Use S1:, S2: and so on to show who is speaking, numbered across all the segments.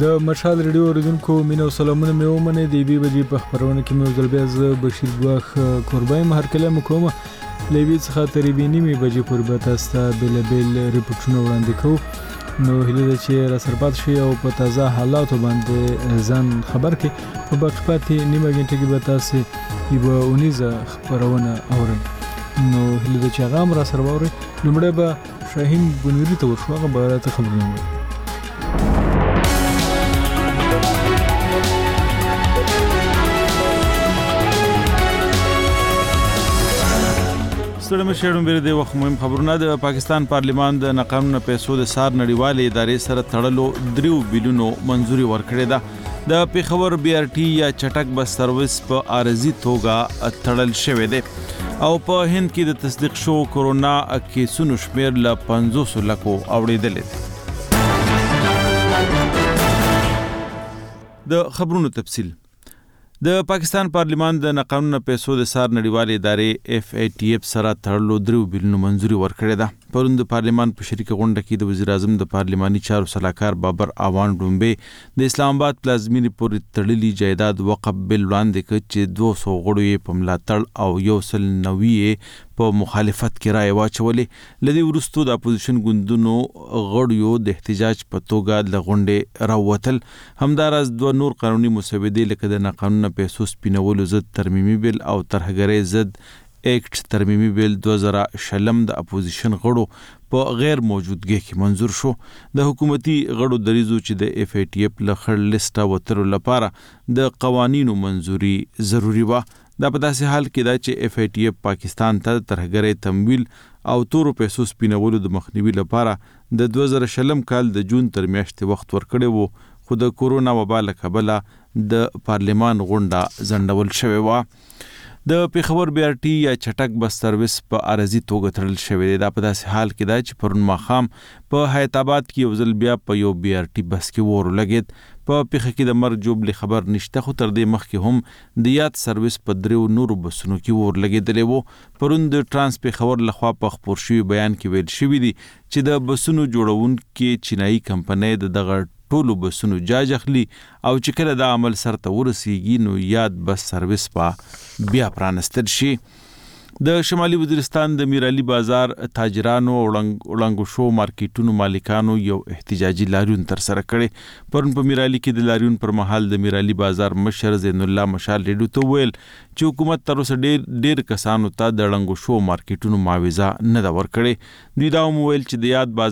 S1: د مشال ریډیو اوریدونکو مینه او سلامونه مې ومنئ. د یوې بجې په خپرونه کې مې یو ځل بیا زه بشیر ګواښ کوربای هرکلی مو کوم. له یوې څخه تر یوې نیمې بجې پورې به تاسو ته بېلابېل ریپورټونه وړاندې کوو. نو هیله ده چې راسره پاتې شئ او په تازه حالاتو باندې ځان خبر کړئ. په باقي پاتې نیمه غنټه کې به تاسو یوه اونیزه خپرونه اورئ. نو هیله ده چې هغه هم راسره واورئ. لومړی به شاهین بنوري ته ورشو، هغه به راته خبرونه ووایي.
S2: ستړي مه شئ. ډومبېرې د وخت مهم خبرونه. د پاکستان پارلیمان د ناقانونه پیسو د څار نړیوالې ادارې سره تړلو 3 بیلونو منظوري ورکړې ده. د پیښور BRT یا چټک بس سروس په عارضي توګه تړل شوی دی او په هند کې د تصدیق شو کورونا کیسونو شمېر له 500 لکو اوړېدلی دی. د خبرونو تفصیل. د پاکستان پارلیمان د ناقانونه پیسو د څار نړیوالې ادارې FATF سره تړلو 3 بیلونو منظوري ورکړې ده. پرون د پارلیمان په شریکه غونډه کې د وزیر اعظم د پارلماني چارو سلاکار بابر اعوان ډومبې د اسلام آباد پلازمینې پورې تړلي جایداد وقف بل وړاندې کړ چې 200 غړو یې په ملاتړ او 190 په مخالفت کې رایې واچولې. له دې وروسته د اپوزیشن ګوندونو غړو د احتجاج په توګه له غونډې راووتل. همداراز 2 نور قانوني مسودې لکه د ناقانونه پیسو سپینولو ضد ترمیمي بیل او ترهګرۍ ضد ایکټ ترمیمي بیل 2020 د اپوزیشن غړو په غیر موجودګۍ کې منظور شو. د حکومتي غړو دریزو چې د FATF له خړ لیسټه وتلو لپاره د قوانینو منظوري ضروري وه. دا په داسې حال کې ده چې FATF پاکستان ته ترهګرۍ تمویل او تورو پیسو سپینولو د مخنیوي لپاره د 2020 کال د جون تر میاشتې وخت ورکړی و، خو د کورونا وبا له کبله د پارلیمان غونډه ځنډول شوې وه. د پیښور BRT یا چټک بس سروس په عارضي توګه تړل شوی دی. دا په داسې حال کې ده چې پرون ماښام په حیات آباد کې یو ځل بیا په یو BRT بس کې اور ولګېد. په پیښه کې د مرګ جوړلې خبر نشته، خو تر دې مخکې هم د یاد سروس په 3 نورو بسونو کې اور لګېدلی و. پرون د ټرانس پیښور لخوا په خپور شوي بیان کې ویل شوي دي چې د بسونو جوړونکي چینایي کمپنۍ د دغه ټولو بسونو جاج اخلي او چې کله دا عمل سرته ورسیږي نو یاد بس سروس به بیا پرانستل شي. د شمالي وزیرستان د میرعلي بازار تاجرانو او وړاندو شو مارکیټونو مالکانو یو احتجاجي لاریون تر سره کړي. پرون په میرعلي کې د لاریون پر مهال د میرعلي بازار مشر زین الله مشال ریډیو ته ویل چې حکومت تر اوسه ډېر کسانو ته د وړاندو شو مارکیټونو معاوضه نه ده ورکړې. دوی دا وویل چې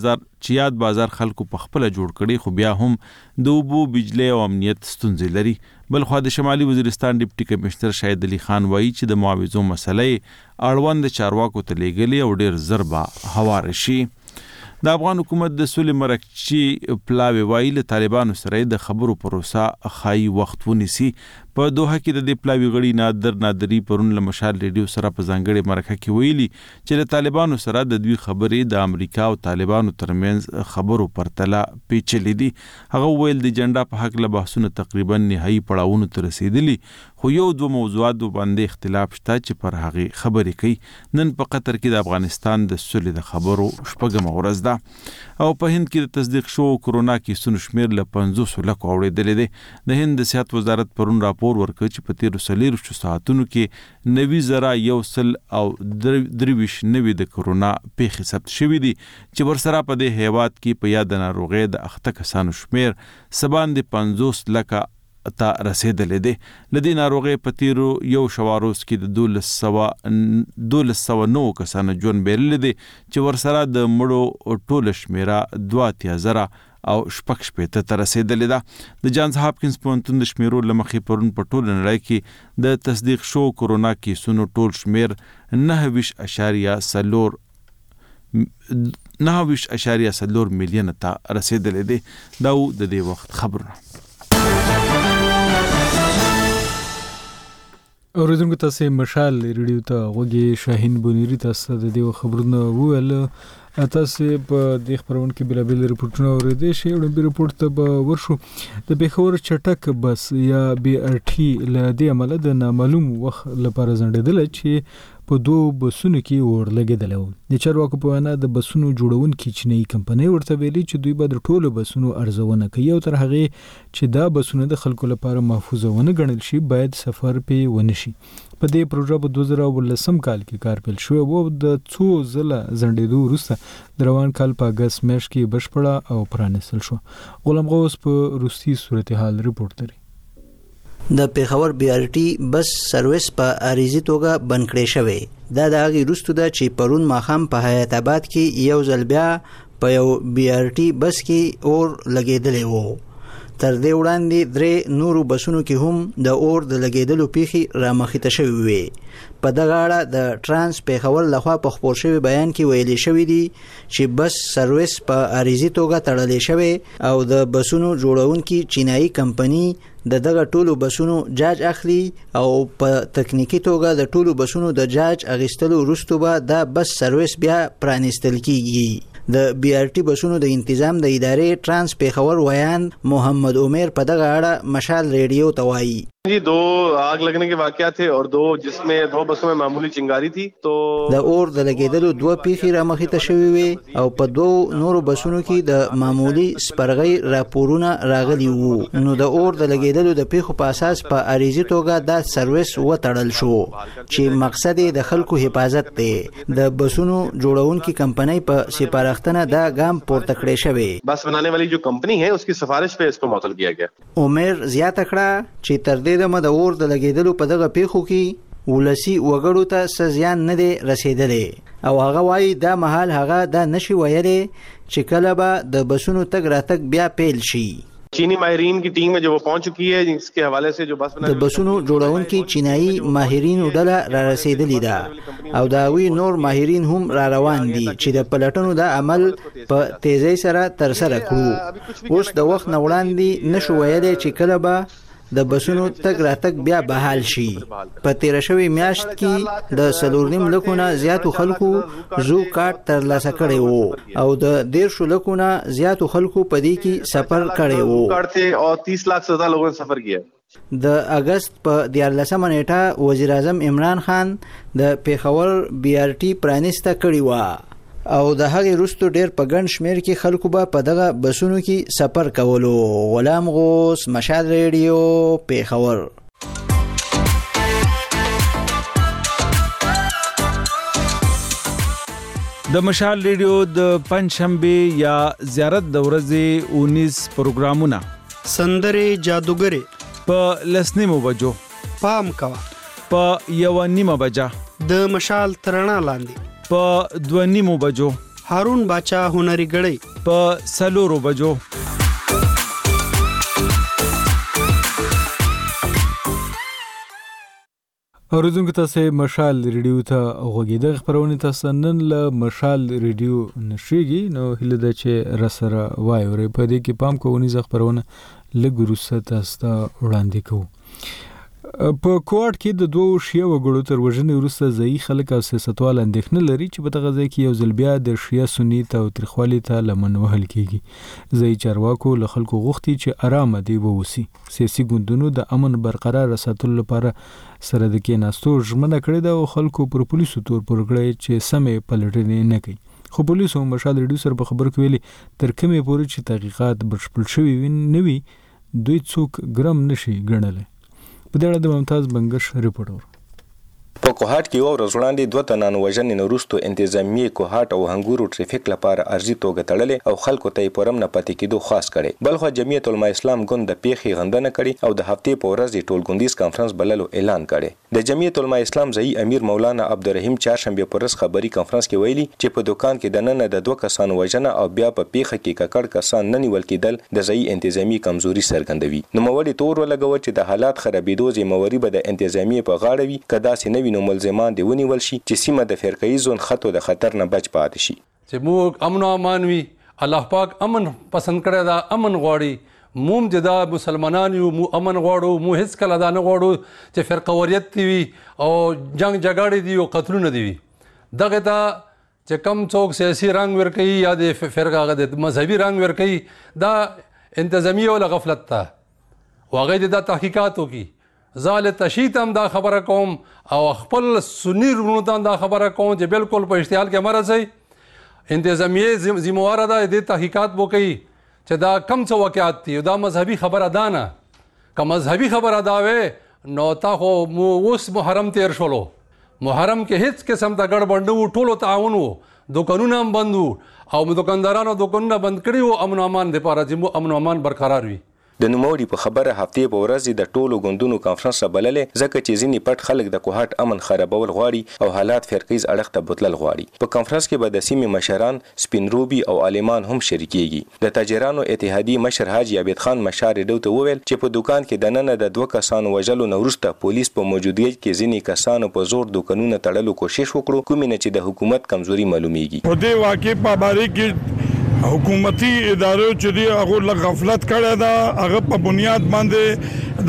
S2: یاد بازار خلکو په خپله جوړ کړي، خو بیا هم د اوبو، بجلی او امنیت ستونزې لري. بلخوا د شمالي وزیرستان ډیپټي کمشنر شاهد علي خان وایي چې د معاوضو مسله اړوند چارواکو ته لیږلې او ډېر ژر به هواره شي. د افغان حکومت د سولې مرکچي پلاوی وایي له طالبانو سره د خبرو پروسه ښایي وخت ونیسي. په دوحه کې د دې پلاوی غړي نادري پرون له مشال ریډیو سره په ځانګړې مرکه کې ویلي چې له طالبانو سره د دوی خبرې د امریکا او طالبانو ترمنځ خبرو پرتله پیچلې دي. هغه ویل د جنډا په حق له بحثونه تقریبا نهایي پړاوونو ته رسیدلي، خو 1-2 موضوعاتو باندې اختلاف شته چې پر هغې خبرې کوي. نن په قطر کې د افغانستان د سولې د خبرو 8مه ورځ ده او په هند کې د تصدیق شو کورونا کیسونو شمېر له 500 لکو اوړېدلی دی. د هند د صحت وزارت پرون راپور ورکړ چې په تیرو 24 ساعتونو کې 90,123 نوي د کورونا پیښې ثبت شوي دي چې ورسره په دې هیواد کې په یاد ناروغۍ د اخته کسانو شمېر سباندې 50 لکه ته رسیدلی دی. له دې ناروغۍ په تیرو 1 شواروز کې د 1209 کسانو ژوند بیرلی دی چې ورسره د مړو ټوله شمېره 82,000 او 6.8 ته رسیدلی ده. د جانز هاپکینز پوهنتون د شمیرو له مخې پرون په ټوله نړۍ کې د تصدیق شو کورونا کیسونو ټول شمیر 9.4 میلیون ته رسیدلی دی. دا د دې وخت خبرونه.
S1: اوریدونکو تاسو مشال ریډیو ته غوږی شاهین بنوري تاسو د دې خبرونه وویل. تاسو په د خبرون کې بلابل ریپورتونه اوریدئ شي او د ریپورت ته ورشو د پیښور چټک بس یا BRT له دې عمله د نامعلوم وخت لپاره ځنډیدل چې په دوه بسونو کې اور لګیدل و. د چارواکو په وینا د بسونو جوړونکي چینایي کمپنۍ ورته ویلي چې دوی به د ټولو بسونو ارزونه کوي او تر هغه چې دا بسونه د خلکو لپاره محفوظ ونه ګڼل شي باید سفر په ونشي. په دې پروژه په 2019 کال کې کار پیل شو او د څو ځله ځنډېدو وروسته د روان کال په اگست میاشت کې بشپړه او پرانیستل شو. غلام غوث په روسي صورتحال ریپورت لري.
S3: د پیښور BRT بس سرویس په عارضي توګه بند کړی شوی. دا د هغې وروسته ده چې پرون ماښام په حیات آباد کې یو ځل بیا په یو BRT بس کې اور لګېدلی و. تر دې وړاندې 3 نورو بسونو کې هم د اور د لګېدلو پیښې رامخته شوې وې. په دغه اړه د ټرانس پیښور لخوا په خپور شوي بیان کې ویلي شوی دی چې بس سرویس په عارضي توګه تړلی شوی او د بسونو جوړونکي چینایي کمپنی د دغه ټولو بسونو جاج اخلي او په تکنیکی توګه د ټولو بسونو د جاج اغیستلو وروسته به دا بس سرویس بیا پرانیستل کیږي. د BRT بسونو د تنظیم د ادارې ټرانس پیښور ویان محمد عمر په دغه اړه مشال ریډیو ته وایي.
S4: जी 2 आग लगने के वाकया थे और 2 जिसमें 2 बसों में मामूली चिंगारी थी. तो
S3: د اور د لګیدلو 2 پیښې رامخته شوې وي او په 2 نورو بسونو کې د معمولی سپرغۍ راپورونه راغلي وو. نو د اور د لګیدلو د پیښو په اساس په عارضي توګه د سرویس وتړل شو چې مقصد د خلکو حفاظت دی. د بسونو جوړونکي کمپنۍ په سپارښتنه دا ګام پورته کړی شوی.
S4: बस बनाने वाली जो कंपनी है उसकी सिफारिश पे इसको मुअत्तल किया गया.
S3: عمر زیاته کړه چې تر دې د اور د لګیدلو په دغه پیښو کې ولسی وګړو ته سزیان نه دی رسیدلی او هغه وایي دا مهال هغه دا نشي ویلی چې کله به د بسونو تګ راتګ بیا پیل شي.
S4: चीनी माहिरीन की टीम है जो वो पहुंच चुकी है जिसके हवाले से जो बस
S3: د بسونو جوړونکي چینایي ماهرینو ډله را رسیدلی ده او دا وی نور ماهرین هم را روان دي چې د پلټنو د عمل په تیزی سره تر سره کړو. اوس د وخت نه وړاندې نشو ویلی چې کله به د بسونو تګ راتګ بیا بحال شي. په تیر شوی میاشت کې د 4.5 لکونه زیاتو خلکو زو کارت ترلاسه کړی وو او د 1.5 لکونه زیاتو خلکو په دې کې سفر کړی وو.
S4: کارت او 30 लाख से ज्यादा लोगों ने सफर किया.
S3: د اگست په 14 نیټه وزیر اعظم عمران خان د پیښور BRT پرانیسته کړی و او د هغې وروسته ډېر په ګڼ شمېر کې خلکو به په دغه بسونو کې سفر کولو. غلام غوث، مشال ریډیو، پیښور.
S2: د مشال ریډیو د پنځشنبه یا زیارت د ورځې 19 پروګرامونه
S5: سندرې جادوګرې
S2: په لسنیمو بجو
S5: پام کوا
S2: په 1:30 بجا
S5: د مشال ترڼا لاندې
S2: په 2:30 بجو
S5: هارون باچا هنري غړې
S2: په 4 بجو
S1: اوریدونکو تاسو مشال ریډیو ته غوږیدل. خبرونه تاسو نن له مشال ریډیو نشریږي نو هله د چې رسره وایو په دې کې پام کوونی ځ خبرونه لګروسه تاسو وړاندې کوو. په کوارټ کې د 2 شیعه وګړو تر وژنې وروسته ځایي خلک او سیاستوال اندېښنه لري چې په دغه ځای کې یو ځل بیا د شیعه سني تاوتریخوالي ته لمن وهل کیږي. ځایي چارواکو له خلکو غوښتي چې آرامه دی ووسی. سیاسي ګوندونو د امن برقرار ساتلو لپاره سره د کېناستو ژمنه کړې ده او خلکو پر پولیسو تور پور کړی چې سمې پلټنې نه کوي. خو پولیسو مشال ریډیو سره په خبر کې ویلي تر کومې پورې چې تحقیقات بشپړ شوي نه وي دوی څوک ګرم نشي ګڼلی. په دې اړه د ممتاز بنگش ریپورټ.
S6: په کوهاټ کې یو ورځ وړاندې 2 تنان وژنې وروسته انتظامیه کوهاټ او هنګورو ټریفیک لپاره ارزي توګه تړلې او خلکو ته پرم نه پاتې کېدو خاص کړي. بلخو جمعیت العلماء اسلام ګوند د پیښې غندنه کړي او د هفتې په ورځ د ټولګوندیز کانفرنس بللو اعلان کړي. د جمعیت العلماء اسلام ځای امیر مولانا عبدالرحیم چهارشنبه پر ورځ خبري کانفرنس کې ویلي چې په دکان کې د نن د 2 کسانو وژنه او بیا په پیښه کې ککړ کسان نه نیول کېدل د ځای انتظامی کمزوري څرګندوي. نو مولي تور ولګو چې د حالات خرابېدو ذمہواری به د انتظامی په غاړه وي کدا سي نوي نو ملزمان دی ونیول شي چې سیمه د فرقه‌ای زون خطو د خطر نه بچ پاتې شي.
S7: چې موږ امن او امان وي، الله پاک امن پسند کړی دا، امن غواړي. موم جدا مسلمانان یو، مو امن غواړو، مو هیڅ کله دا نه غواړو چې فرقه وریت وي او جنگ جګړې دي او قتلونه دي. دغه ته چې کم څوک سیاسي رنګ ورکوي یا د فرقه هغه د مذهبي رنګ ورکوي دا انتظامیه ولا غفلت ته او هغه د تحقیقات وکړي. زه تشیط هم دا خبره کوم او خپل سنی ورونو ته دا خبره کوم چې بالکل په اشتعال کې مه رسئ. انتظامیه ذمہواره ده دې تحقیقات وکړي چې دا کم څه واقعات دي. دا مذهبي خبره ده نه. که مذهبي خبره دا وې نو تا خو اوس محرم تیر شولو. محرم کې هیڅ قسم ته ګډوډ نه وو، ټولو تعاون وو، دوکانونه هم بند وو او دکاندارانو دوکانونه بند کړي وو امن و امان دپاره چې امن و امان برقرار وي.
S6: د نوموړي په خبره هفتې په ورځ د ټولو ګوندونو کانفرنس بللې ځکه چې ځینې پټ خلک د کوهاټ امن خرابول غواړي او حالات فرقیز اړخ ته بوتلل غواړي. په کانفرنس کې به د سیمې مشران، سپینروبي او عالمان هم شریکېږي. د تاجرانو اتحادیې مشر حاجي عبید خان مشار ډو ته وویل چې په دکان کې دننه د 2 کسانو وژلو نه وروسته پولیس په موجودګۍ کې ځینې کسانو په زور دکانونه تړلو کوشش وکړو، کومې نه چې د حکومت کمزوري معلومیږي.
S8: په دې واقع په باره کې حکومتي ادارو چې دی هغه غفلت کړی دا، هغه په بنیاد باندې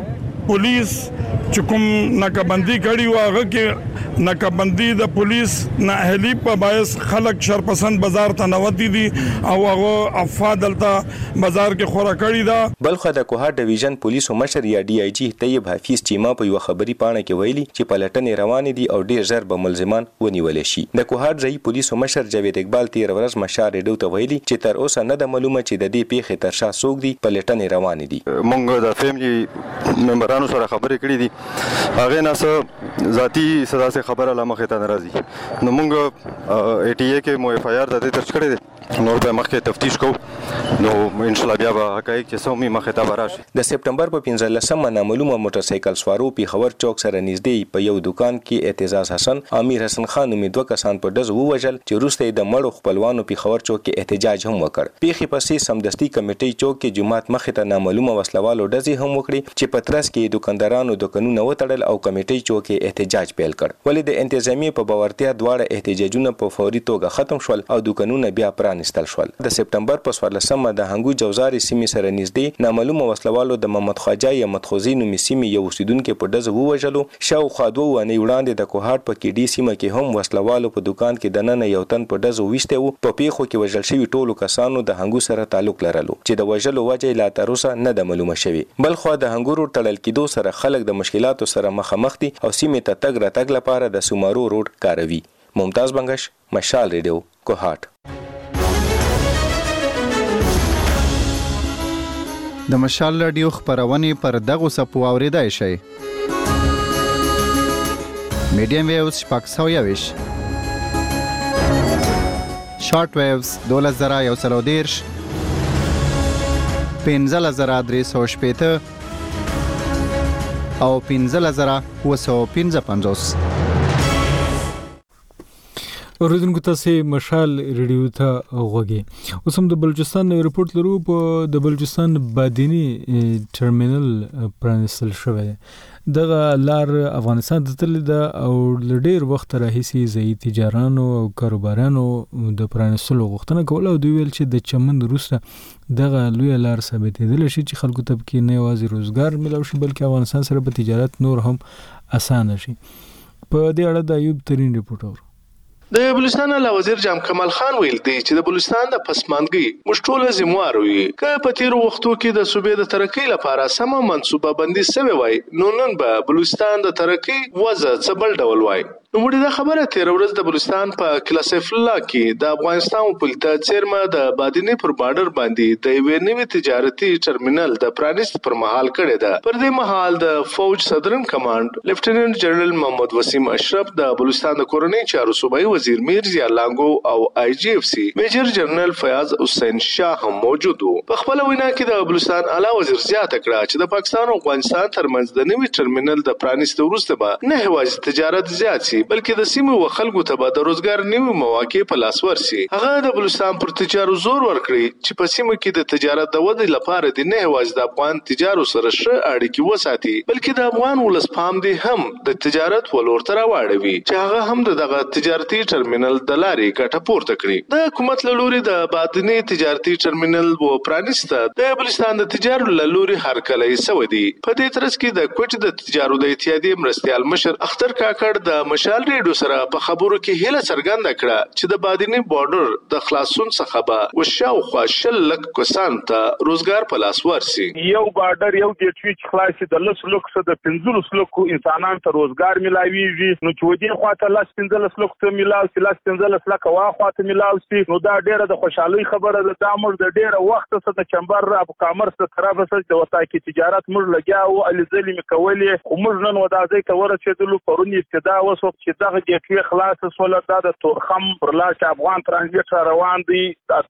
S8: د پولیس چې کوم ناکابندي کړي و هغه کې ناکابندي د پولیس نااهلي په باعث خلک شرپسند بازار ته نوتی دي او هغه افاد دلته بازار کې خورا کړی دا.
S6: بلخو د کوهاټ ډیویژن پولیسو مشر یا ډي آی جی طیب حفیظ چیما په یو خبري پاڼه کې ویلي چې پلټنې روانې دي او ډیر ژر به ملزمان ونیول شي. د کوهاټ ځای پولیسو مشر جاوید اقبال تیر ورځ مشار ډو ته ویلي چې تر اوسه نه د معلومه چې د دې پیښې تر شا څوک دي، پلټنې روانې دي.
S9: موږ د فیملی ممبرانو سره خبرې کړې دي، هغه نه ذاتی صدا سے خبره لمخه ته ناراضي. نو موږ ای ټی ای کې مو اف آی آر د درج کړی دی، نو به مخکې تفتیش کوو، نو ان شاء الله بیا به حقایق چې سمي مخه ته راشي.
S6: د سپټمبر په 15مه نامعلومه موټر سایکل سوارو پیښور چوک سره نږدې په یو دکان کې اعتزاز حسن، امیر حسن خان نومې 2 کسان په ډز ووژل چې وروسته د مړو خپلوانو پیښور چوک کې احتجاج هم وکړ. پیښې پسې سمدستي کمیټې چوک کې جمعات مخې ته نامعلومه وسلوالو ډزې هم وکړي چې په ترڅ کې دکاندارانو دکانونه وتړل او کمیټې چوک کې احتجاج پیل کړ. ولې د انتظامیه په باورتیا دواړه احتجاجونه په فوري توګه ختم شول او دکانونه بیا پرانیستل شول. د سپټمبر په 14مه د هنګو جوزاري سیمې سره نږدې نامعلومه وسلوالو د محمد خواجه یا مدخوزي نومې سیمې یو اوسیدونکو په ډز ووژلو. شاوخوا 2 ونې وړاندې د کوهاټ په کې ډي سیمه کې هم وسلوالو په دکان کې دننه یو تن په ډز وویسته وو. په پیښو کې وژل شوي ټولو کسانو د هنګو سره تعلق لرلو چې د وژلو وجه لا تر اوسه نه د معلومه شوی. بلخو د هنګورو تړل کېدو سره خلک د مشکلاتو سره مخامخ دي او سیمې ته تګ راتګ لپاره د سومارو روډ کاروي. ممتاز بنگش، مشال ریډیو، کوهاټ.
S10: د مشال رادیو خبرونه پر دغه سپو اوریدای شي. میډیم ویوز شپږ 120، شارټ ویوز 2130، 15350 او 15755.
S1: اوریدونکو تاسو مشال ریډیو ته غوږی. اوس هم د بلوچستان نو ریپورت لرو. په د بلوچستان بادینی ټرمینل پرانستل شوی دغه لار افغانستان ته تللی ده او ډېر وخت راهیسې ځایي تجارانو او کاروبارانو د پرانستلو غوښتنه کوله او دوی ویل چې د چمن وروسته دغه لویه لار ثابتېدلی شي چې خلکو ته پکې نه یوازې روزګار میلاو شي بلکې افغانستان سره په تجارت نور هم اسانه شي. په دې اړه د ایوب ترین ریپورت اورو.
S11: د بلوچستان له وزیر جام کمال خان ویل دی چې د بلوچستان د پسماندګۍ موږ ټول ذمہوار یو. که په تیر وختو کې د صوبې د ترقۍ لپاره سمه منصوبه بندي شوی وای نو نن به بلوچستان د ترقۍ وضع څه بل ډول وای. نو موږ د خبره تیر ورځ د بلوچستان په کلا سیف الله کې د افغانستان پولیس چیرمه د بادینی پر بارډر باندې د یوې نوې تجارتي ټرمینل د پرانیست پر مهال کړی ده. پر دې مهال د فوج صدرن کمانډ لیفټیننټ جنرال محمد وسیم اشرف، د بلوچستان د کورنۍ چارو صوبایي وزیر میرزا لانګو او آی جی اف سی میجر جنرال فیاض حسین شاه هم موجود وو. په خپل وینا کې د بلوچستان اعلی وزیر زیاته کړه چې د پاکستان او افغانستان ترمنځ د نوې ټرمینل د پرانیست وروسته به نه هوایي تجارت زیات شي بلکې د سیمې و خلکو ته به د روزګار نوي مواقع په لاس ورسي. هغه د بلوچستان پر تجارو زور ورکړي چې په سیمه کې د تجارت د ودې لپاره د نه هوایي د افغان تجارو سره ښه اړیکې وساتي بلکې د افغان ولس پام دی هم د تجارت ولور تر واړوي چې هغه هم دغه تجارتي ټرمینل د لارې ګټه پورته کړي. د حکومت له لوري د بادینی تجارتي ټرمینل و پرانیسته د بلوچستان د تجارو له لوري هرکلی سوی دی. په دې ترڅ کې د کوټ د تجارو د اتحادیې مرستیال مشر اختر کاکړ د مشال مشال ریډیو سره په خبرو کې هیله څرګنده کړه چې د بادینی بارډر د خلاصون څخه به وشاوخوا 100 لک کسان ته روزګار په لاس ورسي.
S12: یو بارډر یو ګیټوي چې خلاصي د 10 لک څخه د 15 لکو انسانانو ته روزګار ملاويږي. نو چې ودی خواته 15 لک ته ملاوي 15 لک واخواته ملاوي نو دا ډیره د خوشحالي خبره ده. دا موږ د ډیره وخت څخه د چمبر اپ کامرس د طرفه څخه د وسایکی تجارت موږ لګیاو الزلي مکولې خو موږ نن ودازي ته ورسېدلو پرون ابتدا وسو چې دغه ګټوي خلاص سول د تورخم پر لاش افغان ترانزیت روان دي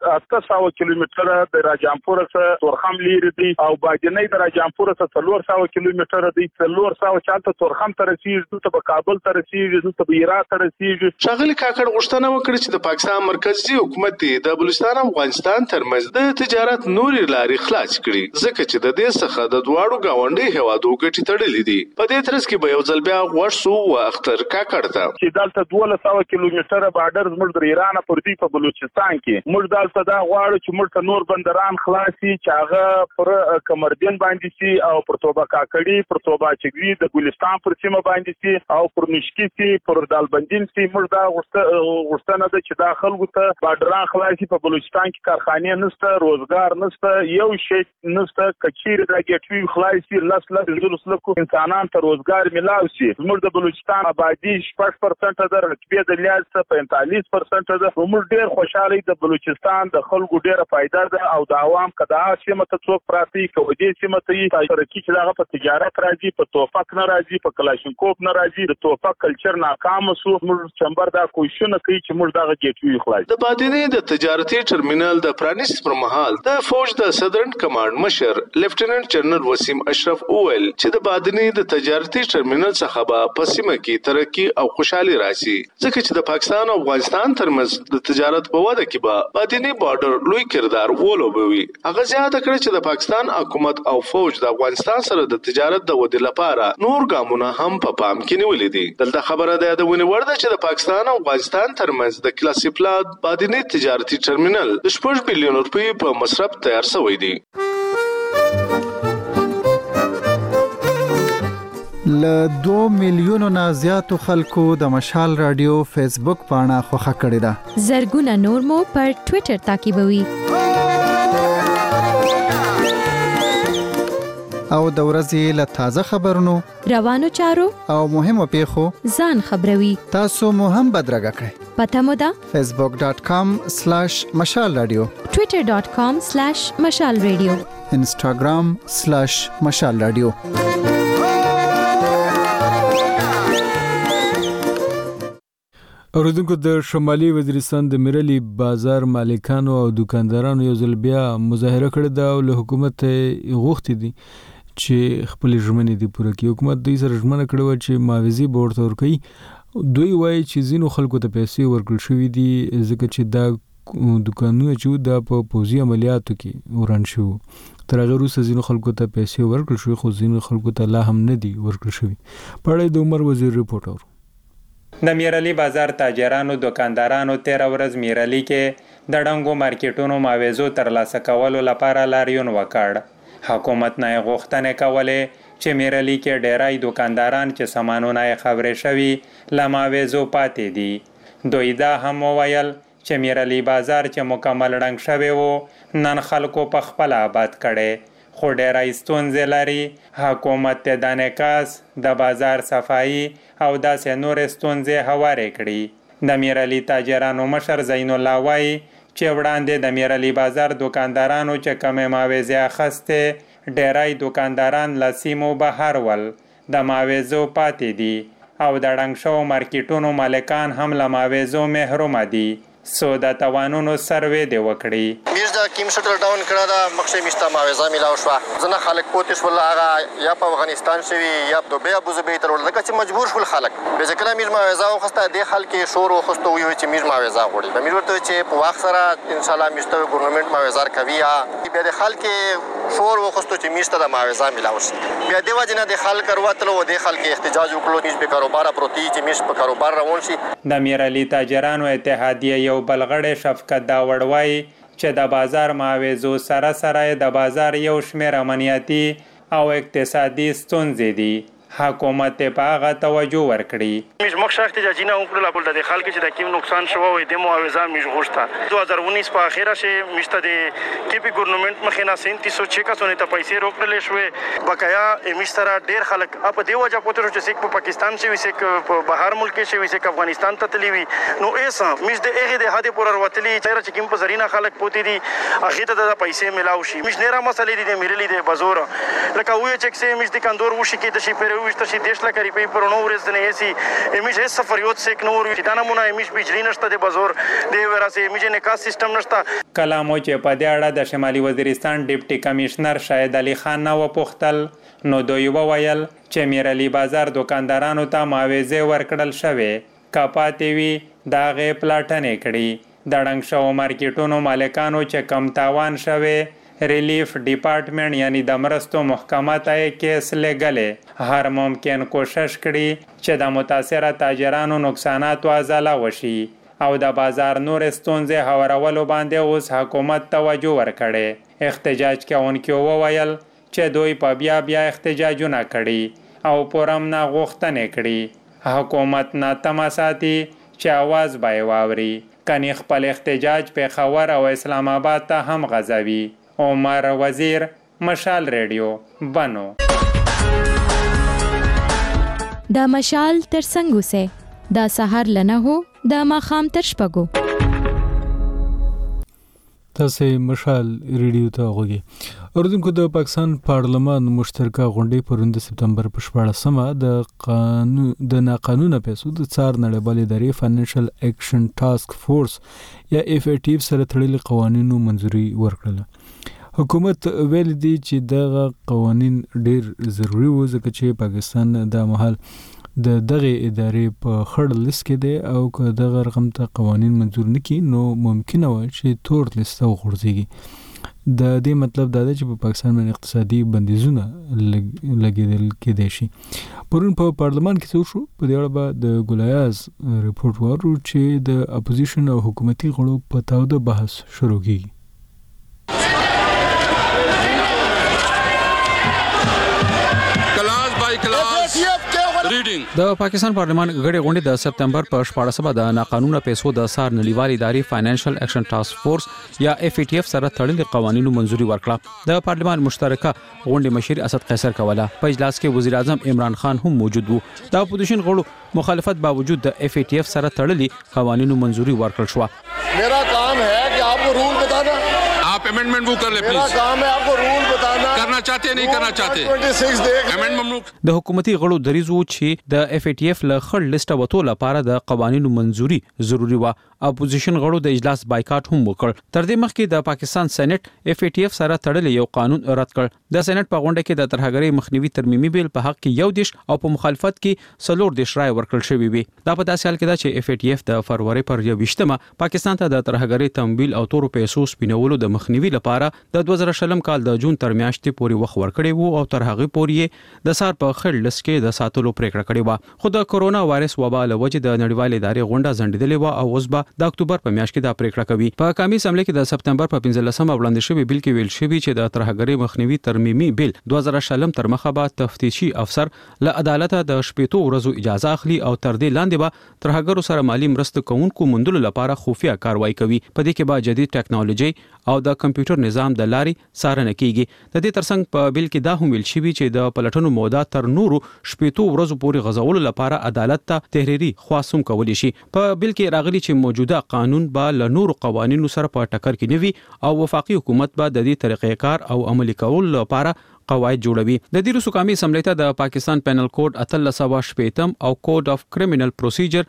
S12: 800 کیلومتر د راجامپور څخه تورخم لري دي او باجنې د راجامپور څخه 400 کیلومتر دي 400 چالت تورخم ته رسیږي ته کابل ته رسیږي ته هرات ته رسیږي.
S11: شاغلی کاکړ غوښتنه وکړه چې د پاکستان مرکزی حکومت د بلوچستان او افغانستان ترمنځ د تجارت نوري لارې خلاص کړي ځکه چې د دې څخه د دواړو گاونډي هوادو ګټې تړلې دي. په دې ترڅ کې به یو ځل بیا ورسو او اختر کاکړ ته
S12: چې دلته 1200 کیلومتره بارډر زموږ د ایران پر دی په بلوچستان کې موږ دلته دا غواړو چې موږ ته نور بندران خلاصي چې هغه پر کمردین باندې سي او پر توبه کاکړي پر توبه چګوي د ګلستان پر سیمه باندې سي او پر نشکی سي پر دالبندین سي. موږ دا غوښتنه ده چې دا خلکو ته بارډران خلاصي په بلوچستان کې کارخانه نشته روزګار نشته یو شی نشته کچیر د ګټوي خلاصي لس لکو انسانان ته روزګار ملاوي شي. موږ د بلوچستان آبادی 6% د رقبې د لیاز څخه 45% ده. موږ ډیر خوشاله د بلوچستان د خلکو ډیره فائدہ ده او د عوام کدا سیمه ته څوک پراتی کوي سیمه ته ترقی چې هغه په تجارت راځي په توفق نه راځي په کلاشینکوف نه راځي د توفق کلچر ناکام شو. موږ چمبر دا کوښښونه کوي چې موږ دغه ګټوي خلاص.
S11: د بادینی د تجارتي ټرمینل د پرانیست پر مهال د فوج د صدرن کمانډ مشر لیفټیننټ جنرال وسیم اشرف اول چې د بادینی د تجارتي ټرمینل څخه به په سیمه کې ترقی او خوشحالي راشي ځکه چې د پاکستان او افغانستان ترمنځ د تجارت په وده کې به بادینی بارډر لوی کردار ولوبوي. هغه زیاته کړه چې د پاکستان حکومت او فوج د افغانستان سره د تجارت د ودې لپاره نور ګامونه هم په پام کې نیولې دي. دلته خبره ده د ونی ورده چې د پاکستان او افغانستان ترمنځ د کلاسیپلاد بادینی تجارتي ټرمینل د 4 بلین روپۍ په مصرف تیار شوی دی.
S10: ل 2 میلیونو نه زیاتو خلکو د مشال رادیو فیسبوک پاڼه خوښه کړې ده.
S13: زرګونه نور مو پر ټوئیټر تعقیبوي.
S10: او د ورځې له تازه خبرونو
S13: روانو چارو
S10: او مهمو پیښو
S13: ځان خبروي.
S10: تاسو مو هم بدرګه کړئ.
S13: پته مو ده
S10: facebook.com/مشال رادیو
S13: twitter.com/مشال رادیو
S10: instagram/مشال رادیو.
S1: اوریدونکو د شمالي وزیرستان د میرلی بازار مالکانو او دکاندارانو یو ځل بیا مظاهره کړې ده او له حکومت غوښتي دي چې خپل ژمنې دي پوره کړي. حکومت دوی سره ژمنه کړې و چې معاوضې به ورته ورکوي. دوی وایي چې ځینو خلکو ته پیسې ورکړل شوي دي ځکه چې دا دکانونه چې دا په پوځي عملیاتو کې وران شو. تر هغه وروسته ځینو خلکو ته پیسې ورکړل شوي خو ځینو خلکو ته لا هم نه دي ورکړل شوي. په اړه د عمر وزیر ریپورټ اورو.
S14: د میرلی بازار تاجرانو دکاندارانو 13 ورځ میرلی کې د ډنګو مارکیټونو معاوضو ترلاسه کولو لپاره لاریون وکړ. حکومت نه غوښتنې کولې چې میرلی کې ډیری دکانداران چې سامانونه یې خبرې شوي له معاوضو پاتې دي. دوی دا هم وویل چې میرلی بازار چې مکمل ړنګ شوی و نن خلکو په خپل آباد کړي خو ډیری ستونزې لري. حکومت ته د نکاس د بازار صفایي او داسې نور ستونزې هوارې کړي. د میرلی تاجرانو مشر زین الله وایي چې وړاندې د میرلی بازار دکاندارانو چې کمې معاوضې اخیستې ډیری دکانداران له سیمو بهر ول د معاوضو پاتې دي او د ړنګ شوو مارکیټونو مالکان هم له معاوضو محرومه دي. سو د توانونو سروې دی وکړي.
S15: میز د کیم شټل ډاون کړه دا مخشه میستا معاوضه ملاو شو. ځنه خلک پوتې شول هغه یا په افغانستان شوی یا په دوبه ابوظبي تر ولدکه چې مجبور شول خلک به ذکر میز معاوضه واخسته د خلک شور وخسته وي چې میز معاوضه غوړي. به میز ورته چې په وخت سره ان شاء الله میستا ګورنمنت معاوضه کوي یا د خلک شور وخسته چې میستا د معاوضه ملاو شي. بیا د وجنه د خلک وروتلو د خلک احتجاج وکړو میز په کاروبار پروتي چې میز په کاروبار روان شي.
S14: د میرلی تاجرانو اتحادیه یو بلغړی شفقت داوړ وایي چې د بازار معاوضو سره د بازار یو شمېر امنیتي او اقتصادي ستونزې دي. حکومت په هغه توجه ورکړي.
S16: مش مخشه احتجاجی نه وکړل خپل د خلک چې د کیم نقصان شوه وي د معاوضه مش غوښته 2019 په اخیره شي مشته د کیپی ګورنمنت مخینه 3756 ته پیسې روکړل شوې بقایا مشتره ډیر خلک په دی وجه پوتره چې سیک په پاکستان شي سیک په بهر ملک شي سیک افغانستان ته تللی وي نو ایسا مش د هغه د هده پر وروتلی چې کیم په زرینا خلک پوتی دي اخیته د پیسې ملاو شي مش نه را مسلې دي مېرلې دي بازور لکه وې چې سه مش د کندور وشي کې د شي پر وشته شي دیش لکه ری په پرونو ورځ نه سي مش هیڅ سفر یو سیک نور چې دا نمونه مش بجلی نشته د بازور دی وراسه مش نه کا سیستم نشته.
S14: کلامو چې په دې اړه د شمالي وزیرستان ډیپټي کمشنر شاهد علي خان نو پوښتل نو دوی وویل چې میرعلي بازار دکاندارانو ته معاوضه ورکړل شوې کپاتې وی دا غې پلاټنې کړي د ډنګ شو مارکیټونو مالکانو چې کم تاوان شوه ریلیف ډپارټمنټ یعنی د مرستو محکمه ته کیس لګلې هر ممکن کوشش کړي چې د متاثره تاجرانو نقصانات وازاله وشي او د بازار نور ستونزې هوارولو باندې اوس حکومت توجه ورکړي. احتجاج کوونکو وویل چې دوی په بیا احتجاجونه کړي او پرم نه غوښتنې کړي حکومت نه تماساتي چې आवाज بای واوري کني خپل احتجاج په خور او اسلام آباد ته هم غځوي. عمر وزیر مشال ریډیو بنو.
S13: دا مشال تر څنګه سه دا سحر لنه هو دا ماخام تر شپګو
S1: تاسو مشال ریډیو ته غوږی. اردوونکو د پاکستان پارلمان مشترکه غونډې پروند سپتمبر په 14مه د ناقانونه پیسو د څار نړیوالې ادارې فاینانشل اکشن ټاسک فورس یا FATF سره تړلي قوانینو منځوري ورکړه. حکومت ویل دی چې دغه قوانین ډیر ضروری و ځکه چې پاکستان د مهال د دغه ادارې په خړ لیست کې دی او که دغه رقم ته قوانین منظور نکړي نو ممکنه و چې تور لیست وغورځيږي. د دې مطلب دا دی چې په پاکستان باندې اقتصادي بندیزونه لګیدل کېدای شي. پرون په پارلمان کې څه شو په دې اړه به د ګلایاز ریپورت وارو چې د اپوزیشن او حکومتي غړو په تاوده بحث شروع کیږي.
S17: د پاکستان پارلمان غړي غونډې د سپتمبر په 14مه د ناقانونه پیسو د سار نړیوالې ادارې فاینانشل اکشن ټاسک فورس یا FATF سره تړلي قوانینو منځوري ورکړه. د پارلمان مشترکه غونډې مشر اسد قیصر کوله. په اجلاس کې وزیر اعظم عمران خان هم موجود وو. د اپوزیشن غړو مخالفت باوجود د FATF سره تړلي قوانینو منځوري ورکړل شو.
S18: मेरा काम है कि आपको रूल बताना,
S19: आप अमेंडमेंट वो कर ले प्लीज.
S18: मेरा काम है आपको रूल बताना.
S19: करना चाहते नहीं करना चाहते.
S18: 26 देख
S17: अमेंडमेंट د حکومتي غړو دریزو چې د FATF له خړ لیست وټو لپاره د قوانینو منځوري ضروری و. اپوزیشن غړو د اجلاس بایکاټ هم وکړ. تر دې مخکې د پاکستان سېنات FATF سره تړلي یو قانون رد کړ. د سېنات په غونډه کې د ترهګرۍ مخنیوي ترمیمي بیل په حق کې یو دیش او په مخالفت کې 4 دیش رائے ورکړل شوی وي. دا په داسې حال کې ده چې FATF د فروری پر 28مه پاکستان ته د ترهګرۍ تمویل او تورو پیسو سپینولو د مخنیوي لپاره د 2020 کال د جون تر میاشتې پورې وخت ورکړی وو او تر هغه پورې د سار په خړ لیست کې د ساتلو پریکړه کړې و. خو د کورونا وایرس وبا له وجې د نړیوالې ادارې غونډه ځنډېدلې و او اوس به د اکتوبر په میاشت کې دا پریکړه کوي. په قومي اسمبلی کې د سپتمبر په 15مه وړاندې شوی بیل کې ویل شوی چې د ترهګرۍ مخنیوي ترمیمي بیل 2020 تر مخه به تفتیشي افسر له عدالت د شپېتو ورځو اجازه اخلي او تر دې لاندې به ترهګرو سره مالی مرسته کوونکو موندلو لپاره خفیه کاروایی کوي. په دې کې به جدید ټکنالوژي او د کمپیوټر نظام د لاري څارنه کیږي. د دې ترڅنګ په بیل کې دا هم ویل شوی چې د پلټنو موده تر نورو شپېتو ورځو پورې غځولو لپاره عدالت ته تحریري خواصوم کولی شي. په بیل کې راغلي چې موجوده قانون به له نورو قوانینو سره په ټکر کې نه وي او وفاقي حکومت به د دې طریقې کار او عملي کولو لپاره قواعد جوړوي. د دې رسو قومي اسمبلی ته د پاکستان پینل کوډ 1380 او کوډ اف کرمینل پروسیجر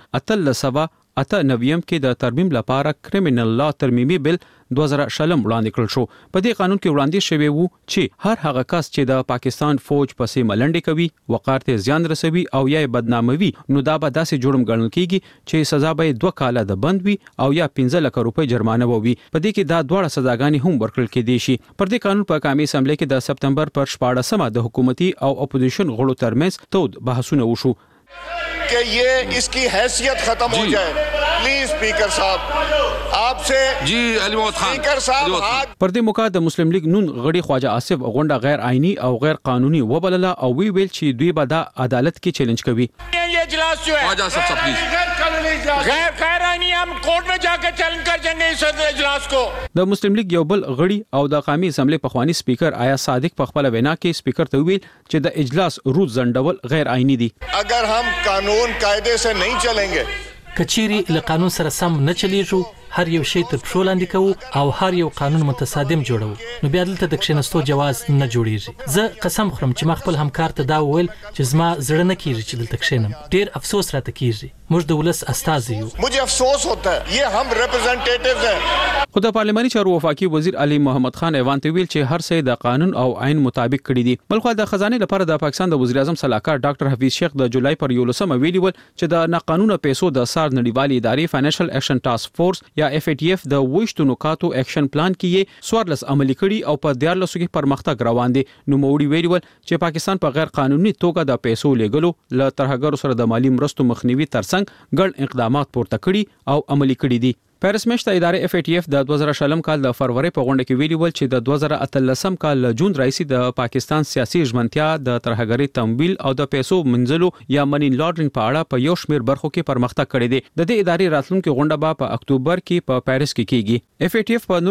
S17: 1390 کې د ترمیم لپاره کرمینل لا ترمیمي بیل 2020 وړاندې کړل شو. په دې قانون کې وړاندې شوی وو چې هر هغه کس چې د پاکستان فوج پسې ملنډي کوي، وقار ته زیان رسوي او یا بدناموي نو دا به داسې جرم ګڼل کیږي چې سزا به 2 کاله د بند وي او یا 15 لک روپۍ جرمانه وي. په دې کې دا دواړه سزاګانې هم ورکړل کېدي شي. پر دې قانون په قومي اسمبلی کې د سپتمبر پر 14مه د حکومتي او اپوزیشن غړو ترمنځ تود بحثونه وشو
S18: कि ये इसकी हैसियत खत्म हो जाए. प्लीज स्पीकर साहब आपसे
S19: जी अली मोहम्मद खान
S18: स्पीकर साहब हाथ
S17: پر دې موقع د مسلم لیگ نون غړي خواجه آصف غونډه غیر آئینی او غیر قانوني وبلله او وی ویل چې دوی به د عدالت کې چیلنج کوي.
S20: ये इजलास जो है
S19: खवाजा साहब प्लीज
S20: गैर आईनी हम कोर्ट में जाकर चैलेंज कर देंगे इस इजलास को.
S17: د مسلم لیگ یو بل غړي او د قومي اسمبلی پخوانی سپیکر آیا صادق په خپل وینا کې سپیکر ته ویل چې د اجلاس روز زندول غیر آئینی دي.
S18: अगर हम कानून कायदे से नहीं चलेंगे
S21: کچيري له قانون سره سم نه چلیږو هر یو شی تر پښو لاندې کوو او هر یو قانون متصادم جوړو نو بیا دلته د کښینستو جواز نه جوړیږي. زه قسم خورم چې ما خپل همکار ته دا وویل چې زما زړه نه کیږي چې دلته کښینم. ډیر افسوس راته کیږي. موږ د ولس استازي یو.
S18: मुझे अफसोस होता है ये हम रिप्रेजेंटेटिव्स हैं.
S17: خو د پارلماني چارو وفاقي وزیر علي محمد خان ایوان ته ویل چې هر څه د قانون او عین مطابق کړی دي. بلخو د خزانه لپاره د پاکستان د وزیر اعظم صلاحکار ډاکټر حفیظ شیخ د جولای پر 11 ویلي ول چې د ناقانونه پیسو د سار نړیوالې ادارې فاینانشل ایکشن ټاسک فورس یا FATF د وښتو نکاتو ایکشن پلان کې سوارلس عملي کړي او په 14 کې پرمختګ روان دي. نو موړي ویلي ول چې پاکستان په غیر قانوني توګه د پیسو لګلو ل ترهګرو سره د مالی مرستو مخنیوي ترڅنګ ګڼ اقدامات پورته کړي او عملي کړي دي. پیرس میشته ادارې FATF د 2000 کال د فروری په غونډه کې ویلي ول چې د 2013 کال جون راځي د پاکستان سیاسي ژمنتیا د ترهګری تمویل او د پیسو منځلو یا منی لانډرینګ په اړه په یو شمېر برخو کې پرمختګ کړی دی. د دې ادارې راتلونکو غونډه په اکتوبر کې په پیرس کې کیږي. FATF په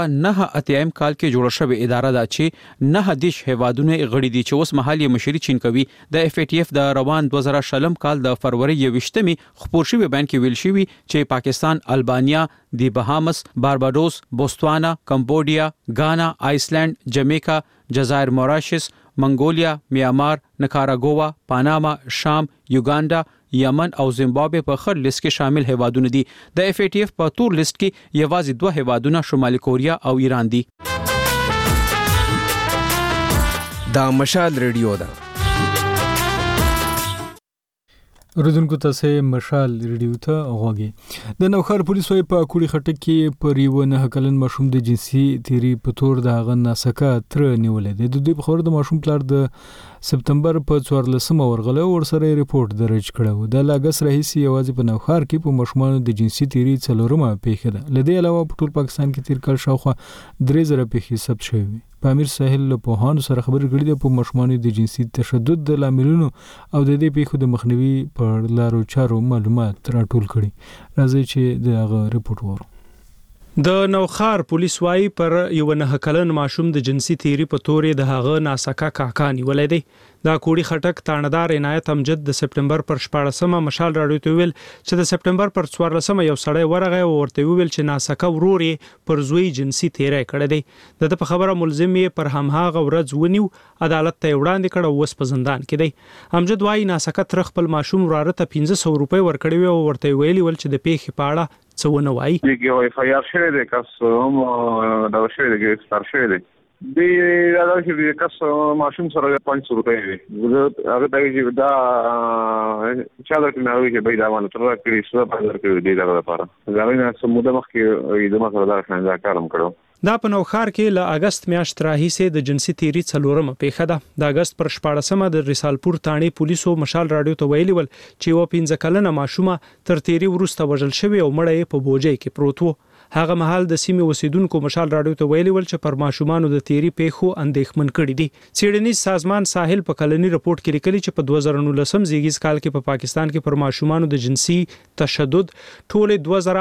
S17: 1989 کال کې جوړه شوې اداره ده چې 9 هیوادونه غړي دي چې اوس مهال یې مشري چین کوي. د FATF د روان 2000 کال د فروری 28 خبر شوی بیان کې ویل شوی چې پاکستان، البانیا، دی بهامس، بارباډوس، بوتسوانا، کمبودیا، غانا، آیسلند، جمیکا، جزایر مورشیس، منګولیا، میانمار، نکاراګوا، پاناما، شام، یوګاندا، یمن او زیمبابوے په خړ لیست کې شامل هیوادونه دي. د FATF په تور لیست کې یوازې 2 هیوادونه شمالي کوریا او ایران دي.
S22: دا مشال ریډیو ده.
S1: اوریدونکو تاسو مشال ریډیو ته غوږی. د نوخار پولیس وايي په کوړی خټک کې پر یو نه کلن ماشوم د جنسي تیری په تور د هغه ناسکه تر نیولې ده. د دوی په خبر د ماشوم پلار د سپتمبر په 14 ورغله ورسره ریپورت درج کړو. د لاګس رئیس یوازې په نوخار کې په ماشومان د جنسي تیری څلورمه پیښه ده. لدې علاوه په ټول پاکستان کې تیر کال شاوخوا 3000 پیښې ثبت شوې. په امیر ساحل له پوهانو سره خبرې کړې ده په ماشومان د جنسي تشدد د لاملونو او د دې پیښو د مخنیوي په لارو چارو معلومات راټول کړي. راځي چې دغه ریپورت وورو.
S5: د نوخار پولیس وايي پر یو نه کلن ماشوم د جنسي تیری په تورې د هغه ناسکه کاکا نیولې دی. دا کوړی خټک تاندار عنایت امجد د سپټمبر پر 14 مشال راډیو ته ویل چې د سپټمبر پر 14 یو سړی ورغه او ورته ویل چې ناسکه وروري پر زوی جنسي تیری کړی دی. د په خبره ملزم یې پر همهغه ورځ ونیو عدالت ته وړاندې کړ او اوس په زندان کې دی. امجد وايي ناسکه تر خپل ماشوم وراره ته 1500 روپۍ ورکړي او ورته ویلي ول چې د پیښې په اړه څه ونه وایي.
S12: یو FIR شوی دی کس هم دا شوی دی ګرفتار شوی دی. دی دا چې کس ماشوم سره 500 روپۍ دی. هغه دغه دا چا درته نه وایي چې به دا باندې تر کړی څه باندې کړی دی دا لپاره. دا نه سموده مخکې د مسله دا څنګه کارم کړو.
S5: دا په نوخار کې له اگست میاشت راهیسې د جنسي تیری څلورمه پیښه ده. د اگست پر 14 د رسالپور تاڼې پولیسو مشال راډیو ته ویلي ول چې یو 15 کلنه ماشومه تر تیری وروسته وژل شوې او مړه یې په بوجۍ کې پروت و. هغه مهال د سیمې اوسیدونکو مشال راډیو ته ویلي ول چې پر ماشومانو د تیری پیښو اندېښمن کړي دي. څېړنیز سازمان ساحل په کلنی رپورت کې لیکلي چې په 2019 زیږیز کال کې په پاکستان کې پر ماشومانو د جنسي تشدد ټول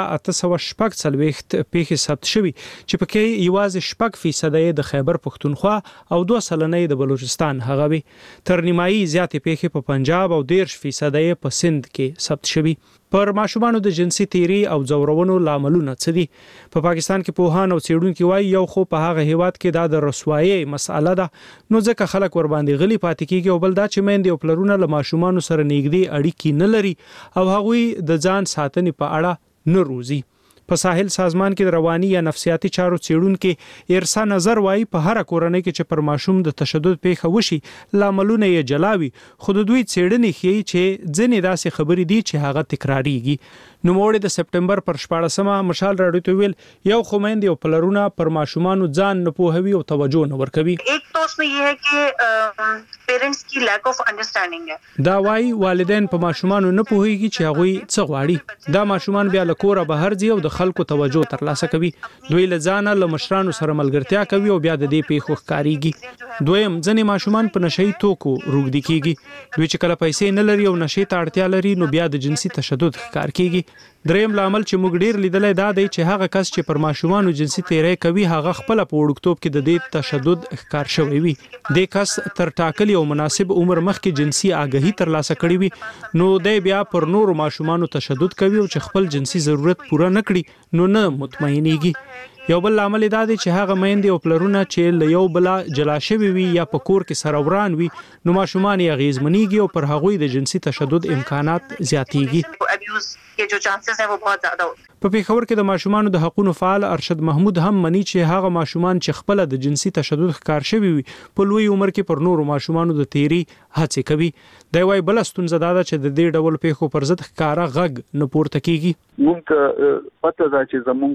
S5: 2840 پیښې ثبت شوي چې پکې یوازې 6% د خیبر پښتونخوا او 2% د بلوچستان هغه وي. تر نیمایي زیاتې پیښې په پنجاب او 10% په سند کې ثبت شوي. پر ماشومانو د جنسي تیری او ځورونو لاملونه څه دي؟ په پاکستان کې پوهان او څېړونکي وایي یو خو په هغه هیواد کې دا د رسوایي مسأله ده نو ځکه خلک ور باندې غلي پاتې کیږي او بل دا چې میندې او پلرونه له ماشومانو سره نږدې اړیکې نه لري او هغوی د ځان ساتنې په اړه نه روزي. په ساحل سازمان کې د رواني یا نفسیاتي چارو څېړونکي ارسا نظر وایي په هر کورنۍ کې چې پر ماشوم د تشدد پیښه وشي لاملونه یې جلاوي خو د دوی څېړنې ښیي چې ځینې داسې خبرې دي چې هغه تکراریږي. نوموړي د سپټمبر پر 14 مشال راډیو ته ویل یو خو میندې او پلرونه پر ماشومانو ځان نه پوهوي او توجه نه ورکوي.
S23: ایک تو اس میں یہ ہے کہ پیرنٹس کی لیک آف انڈرسٹینڈنگ ہے.
S5: دا وایي والدین په ماشومانو نه پوهیږي چې هغوی څه غواړي. دا ماشومان بیا له کوره بهر ځي او د خلکو توجه ترلاسه کوي. دوی له ځانه له مشرانو سره ملګرتیا کوي او بیا د دې پیښو ښکاریږي. دویم ځنې ماشومان په نشئی توکو روږدي کیږي. دوی چې کله پیسې نه لري او نشې ته اړتیا لري نو بیا د جنسي تشدد ښکار کیږي. دریم لامل چې موږ ډیر لیدلای دا دی چې هغه کس چې پر ماشومانو جنسي تیری کوي هغه خپل په وړکتوب کې د دې تشدد ښکار شوی وي. د کس تر ټاکلي او مناسب عمر مخکې جنسي آګاهي ترلاسه کړې وي نو دی بیا پر نورو ماشومانو تشدد کوي او چې خپل جنسي ضرورت پوره نه کړي نو نه مطمئنېږي. یو بل لامل دا دی چې هغه میندې او پلرونه چې له یو بل جلا شوي وي یا په کور کې سره وران وي نو ماشومان یې اغیزمنېږي او پر هغوی د جنسي تشدد امکانات زیاتېږي. په پیښور کې د ماشومانو د حقوقو فعال ارشد محمود هم مني چې هغه ماشومان چې خپل د جنسي تشدد ښکار شوي وي په لوی عمر کې پر نورو ماشومانو د تیری هڅې کوي. دا یوه بله ستونزه دا ده چې د دې ډول پیښو پر ضد ښکاره غږ نه پورته کیږي.
S2: موږ پته ده چې زموږ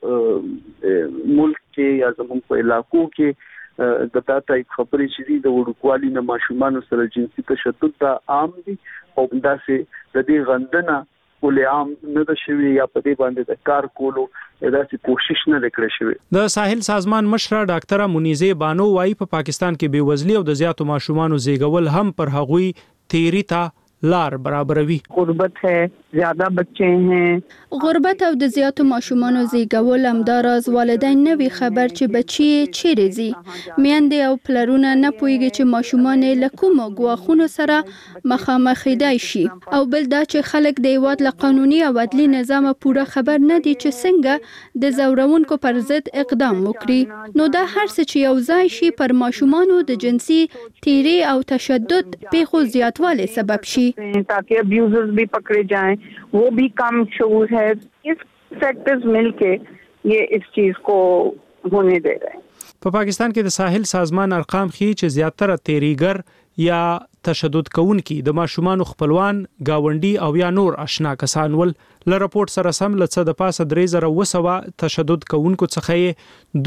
S2: په ملک کې یا زموږ په علاقو کې د تاسو خبرې چې د وړوکوالي نه ماشومان سره جنسي تشدد دا عام دي او داسې د دې غندنه ولې عام نه ده شوی یا په دې باندې د کار کولو داسې کوشش نه وکړي شوی.
S5: د ساحل سازمان مشره ډاکټره منیزه بانو وايي په پاکستان کې بېوزلي او د زیاتو ماشومانو زیږول هم پر هغوی تیری ته لار برابروي.
S3: غربت ہے، زیاده بچے ہیں.
S4: غربت او د زیاتو ماشومانو زیږول همداراز والدین نه وي خبر چې بچي چیرې ځي. میندې او پلرونه نه پوهیږي چې ماشومان له کومو ګواښونو سره مخامخ کېدای شي او بل دا چې خلک د هیواد له قانوني او عدلي نظام پوره خبر نه دي چې څنګه د زورونکو پر ضد اقدام وکړي. نو دا هر څه چې یو ځای شي پر ماشومانو د جنسي تیری او تشدد پیښو زیاتوالی سبب شي
S3: ताकि अब्यूजर्स भी पकड़े जाएं, वो भी कम शूर है. इस सेक्टर्स मिलके ये इस चीज को होने दे रहे हैं.
S5: په پاکستان کې د ساحل سازمان ارقام ښیي چې زیاتره تیریګر یا تشدد کوونکي د ماشومانو خپلوان، گاونډي او یا نور آشنا کسان ول. له راپورټ سره سم له څه د پاسه 3200 تشدد کوونکو څخه یې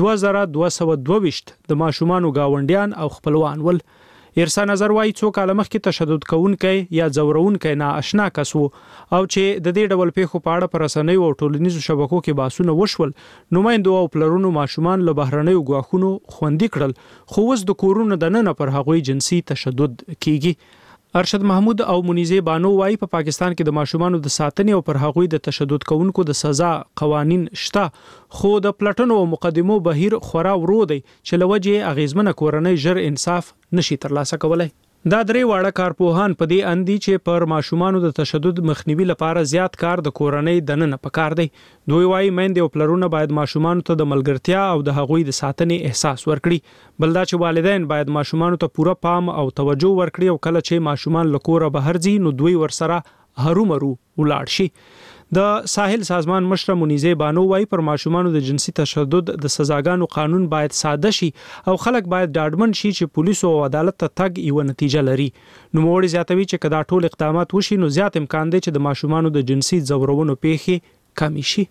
S5: 2222 د ماشومانو گاونډیان او خپلوان ول. ارسا نظر وايي څو کال مخکې تشدد کوونکی یا ځورونکی ناآشنا کس و او چې د دې ډول پیښو په اړه پر رسنیو او ټولنیزو شبکو کې بحثونه وشول. نمایندو او پلرونو ماشومان له بهرنیو ګواښونو خوندي کړل خو اوس د کورونو دننه پر هغوی جنسي تشدد کیږي. ارشد محمود او منیزه بانو وايي په پاکستان کې د ماشومانو د ساتنې او پر هغوی د تشدد کوونکو د سزا قوانین شته خو د پلټنو او مقدمو بهیر خورا ورو دی چې لوجه اغیزمنه کورنۍ ژر انصاف نشي ترلاسه کولای. دا درې واړه کارپوهان په دې اندي چې پر ماشومانو د تشدد مخنیوي لپاره زیات کار د کورنۍ دننه پکار دی. دوی وايي میندې او پلرونه باید ماشومانو ته د ملګرتیا او د هغوی د ساتنې احساس ورکړي. بل دا چې والدین باید ماشومانو ته پوره پام او توجه ورکړي او کله چې ماشومان له کوره بهر ځي نو دوی ورسره هرومرو ولاړ شي. د ساحل سازمان مشره منیزه بانو وايي پر ماشومانو د جنسي تشدد د سزاګانو قانون باید ساده شي او خلک باید ډاډمن شي چې پولیس او عدالت ته تګ یو نتیجه لري. نو موږ زیاتوي چې کدا ټول اقدامات وشي نو زیات امکان دی چې د ماشومانو د جنسي ځورونو پیښې کم شي.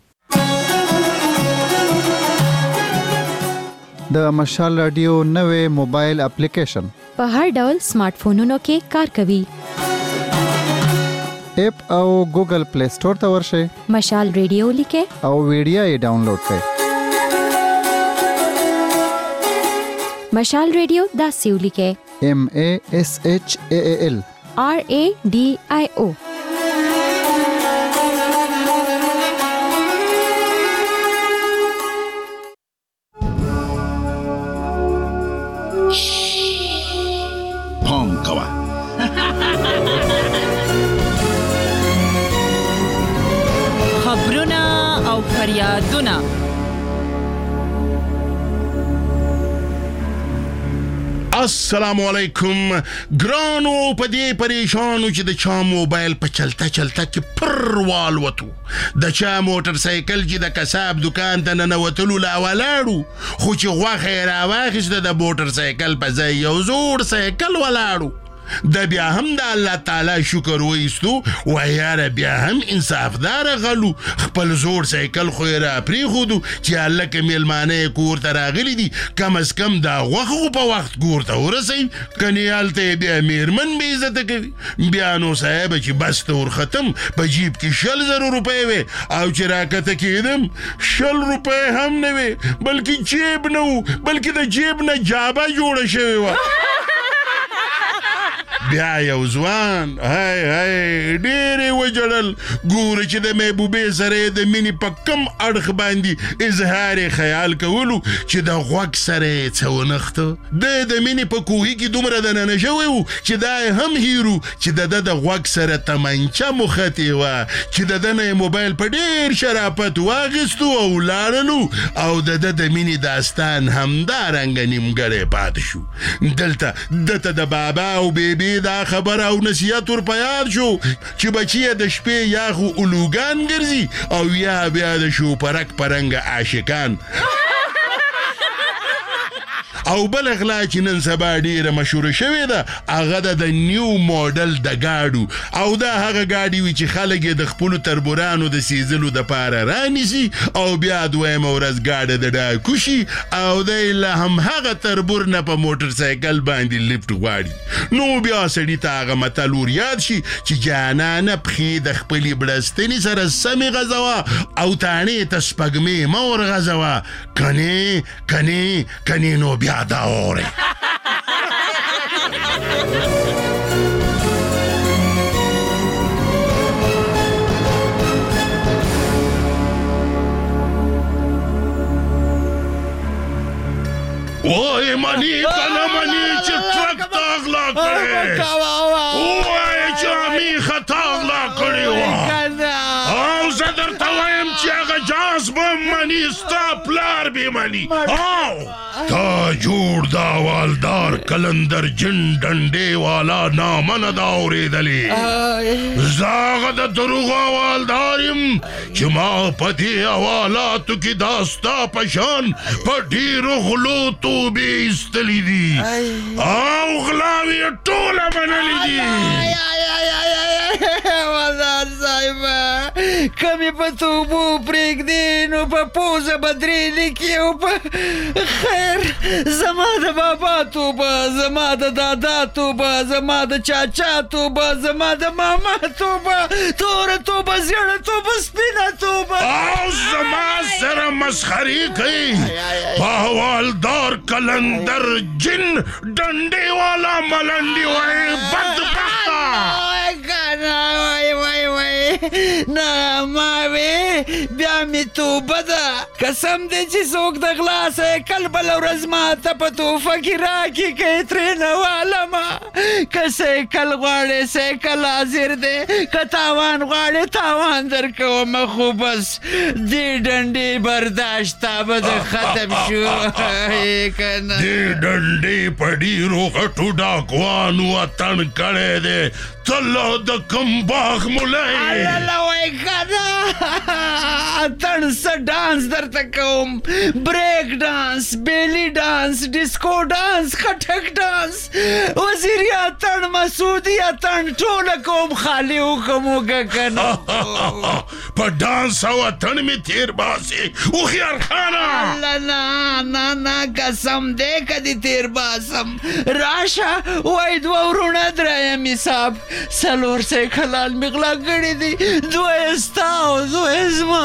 S10: د مشال رادیو نوې موبایل اپلیکیشن
S13: په هر ډول سمارټ فونونو کې کار کوي.
S10: اپ او ګوګل پلی سٹور ته ورشئ.
S13: مشال ریډیو لیکه
S10: او ویډیو یې ډاونلوډ کړئ.
S13: مشال ریډیو داسې ولیکه
S10: MASHAAL
S13: RADIO.
S19: پام کوه
S24: خبرونه او فریادونه
S25: السلام علیکم ګرانو په دې پریشانو چې د چا موبایل په چلته کې پروال وته د چا موټر سایکل چې د کساب دکان ته ننوتلو لا ولاړو خو چې غوښه راواخیسته د موټر سایکل په ځای یو زوړ سایکل ولاړو د بیا هم د الله تعالی شکر وایستو وایاره بیا هم انصافدار غلو خپل زوړ سایکل خو یې را پرېښودو چې هلکه میلمانه یې کور ته راغلي دي کم از کم دا غوښه خو په وخت کور ته ورسوي کنې هلته یې بیا میرمن بې عزته کوي بیا نو صاحبه چې بس ته ورختم په جیب کې 100,000 روپۍ وې او چې راکته کېدم 100 روپۍ هم نه وې بلکې جیب نه و بلکې د جیب نه جابه جوړه شوې وه بیا یو ځوان ډېرې وجړل ګوره چې د محبوبې سره یې د مینې په کم اړخ باندې اظهار خیال کولو چې د غوږ سره یې څه ونښته د مینې په کوهي کې دومره دننه شوی و چې دا یې هم هیرو چې د ده د غوږ سره تمنچه مختې وه چې د ده نه یې موبایل په ډېر شرافت واخیستو او لاړلو او د ده د مینې داستان همدارنګه نیمګړی پاتې شو دلته دته د بابا او بیبي دا خبر او نصیحت ور په یاد شو چې بچی د شپې یا خو الوګان ګرځي او یا بیا د شوپرک پرنګ عاشقان او بل غلا چې نن سبا ډیره مشهوره شوې ده هغه د نیو موډل د ګاډو او دا هغه ګاډي وي چې خلک یې د خپلو تربورانو د سیزلو دپاره رانیسي او بیا دویمه ورځ ګاډه د ډاکو شي او دی له همهغه تربور نه په موټر سایکل باندې لیفټ غواړي نو بیا سړي ته هغه متل ور یاد شي چې جانانه پښې د خپلې بړستنې سره سمې غځوه او تاڼې ته سپږمې مه ورغځوه کنې نو بیا da ore. Oye, manita, la manita, truck tagla kare. Oye, jami khatagla kare. او زدر توایم چې هغه جاز به منی ستا پلار به منی او تا جوړ دا والدار کلندر جن ډنډې والا نامنه دا اورېدلې زه هغه د دروغو والدار یم چې ما په دې حوالاتو کې دا ستا په شان په ډېرو غلو توبې ایستلي دي او غلاوې یې ټوله منلي دي
S6: والدار صاحبه کمی په توبو پرېږدې نو په پوزه به درې لیکي او په خیر زما د بابا توبه زما د دادا توبه زما د چاچا توبه زما د ماما توبه توره توبه زیړه توبه سپینه توبه
S25: او زما سره مسخري کوي په حوالدار کلندر جن ډنډې والا ملنډي وایي بدبخته
S6: نه ما وې بیا مې توبه ده قسم دی چې څوک د غلا سایکل بله ورځ ماته په توفه کې راکړي که یې ترېنه والمه که سایکل غواړې سایکل حاضر دی که تاوان غواړې تاوان در کومه خو بس دې ډنډې برداشت تا به د ختم شو که نه
S25: دې ډنډې په ډېرو غټو ډاکوانو اتڼ کړی دی تله د کوم باغ ملی
S6: الله وای کنه اتڼ څه ډانس درته کوم بریک ډانس بیلی ډانس ډیسکو ډانس خټک ډانس وزیري اتڼ مسعودي اتڼ ټوله کوم خالي وکړم کنه
S25: په ډانس او اتڼ مې تیر باسي هوښیار خانه
S6: الله نه قسم دی که دې تیر باسم راشه وای دوه ورونه دریم حساب څلور سایکلان مې غلا کړي دي دوه یې ستا او دوه یې زما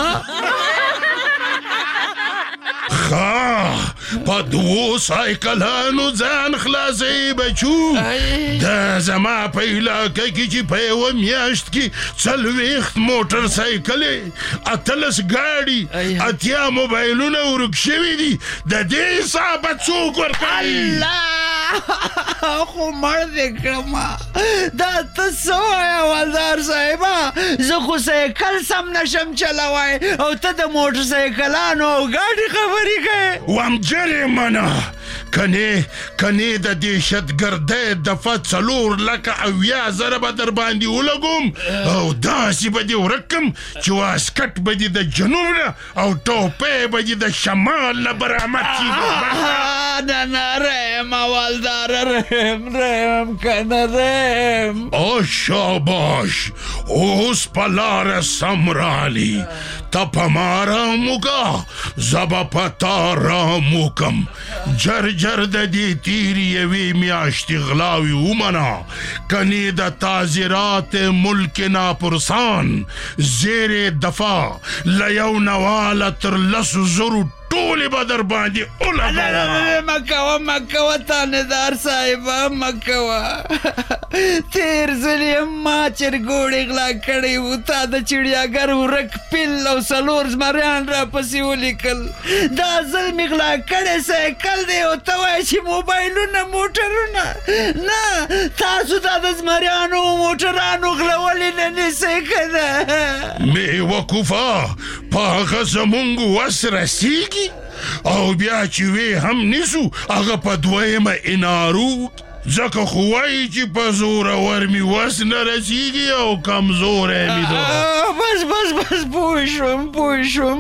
S25: په دوو سایکلانو ځان خلاصوي بچو دا زما په علاقه کې چې په یوه میاشت کې 40 موټر سایکلې 18 ګاډي 80 موبایلونه ورک شوي دي د دې حسابه څوک ورکوي
S6: خو مړ دې کړم دا ته څه وایه والدار صاحبه زه خو سایکل سم نشم چلوی او ته د موټر سایکلانو او ګاډي خبرې کوې
S25: وامجرې منه کنې د دهشتګردۍ دفعه 4,80,000 به در باندې ولګوم او داسې به دې ورک کړم چې واسکټ به دې د جنوب نه او ټوپۍ به دې د شمال نه برآمد شي.
S6: نه رحم والدار رحم کنه رحم.
S25: او شاباش اوس په لاره سم رالی ته په ما راموږه زه به په تا راموکم. جر د دې تیرې یوې میاشتې غلاوې ومنه کنې د تعزیرات ملک ناپرسان زیر دفاع له 1,900,000 ټولې به در باندې
S6: ولګوم. مکوه تانیدار صاحبه مکوه. تیر ځل یې ما چرګوړې غلا کړی و تا د چړیاګر ورک پیل او 4 زمریان راپسې ولیکل. دا ځل مې غلا کړی سایکل دی او ته وایې چې موبایلونه موټرونه. نه تاسو دا د زمریانو او موټرانو غلولې نه نیسئ که نه.
S25: میوقوفه په هغه زمونږ وس رسیږي او بیا چې وی هم نیسو هغه په دویمه انارو ځکه خو وایي چې په زورور مې وس نه رسیږي او کمزوری مې ده.
S6: بس پوه شوم.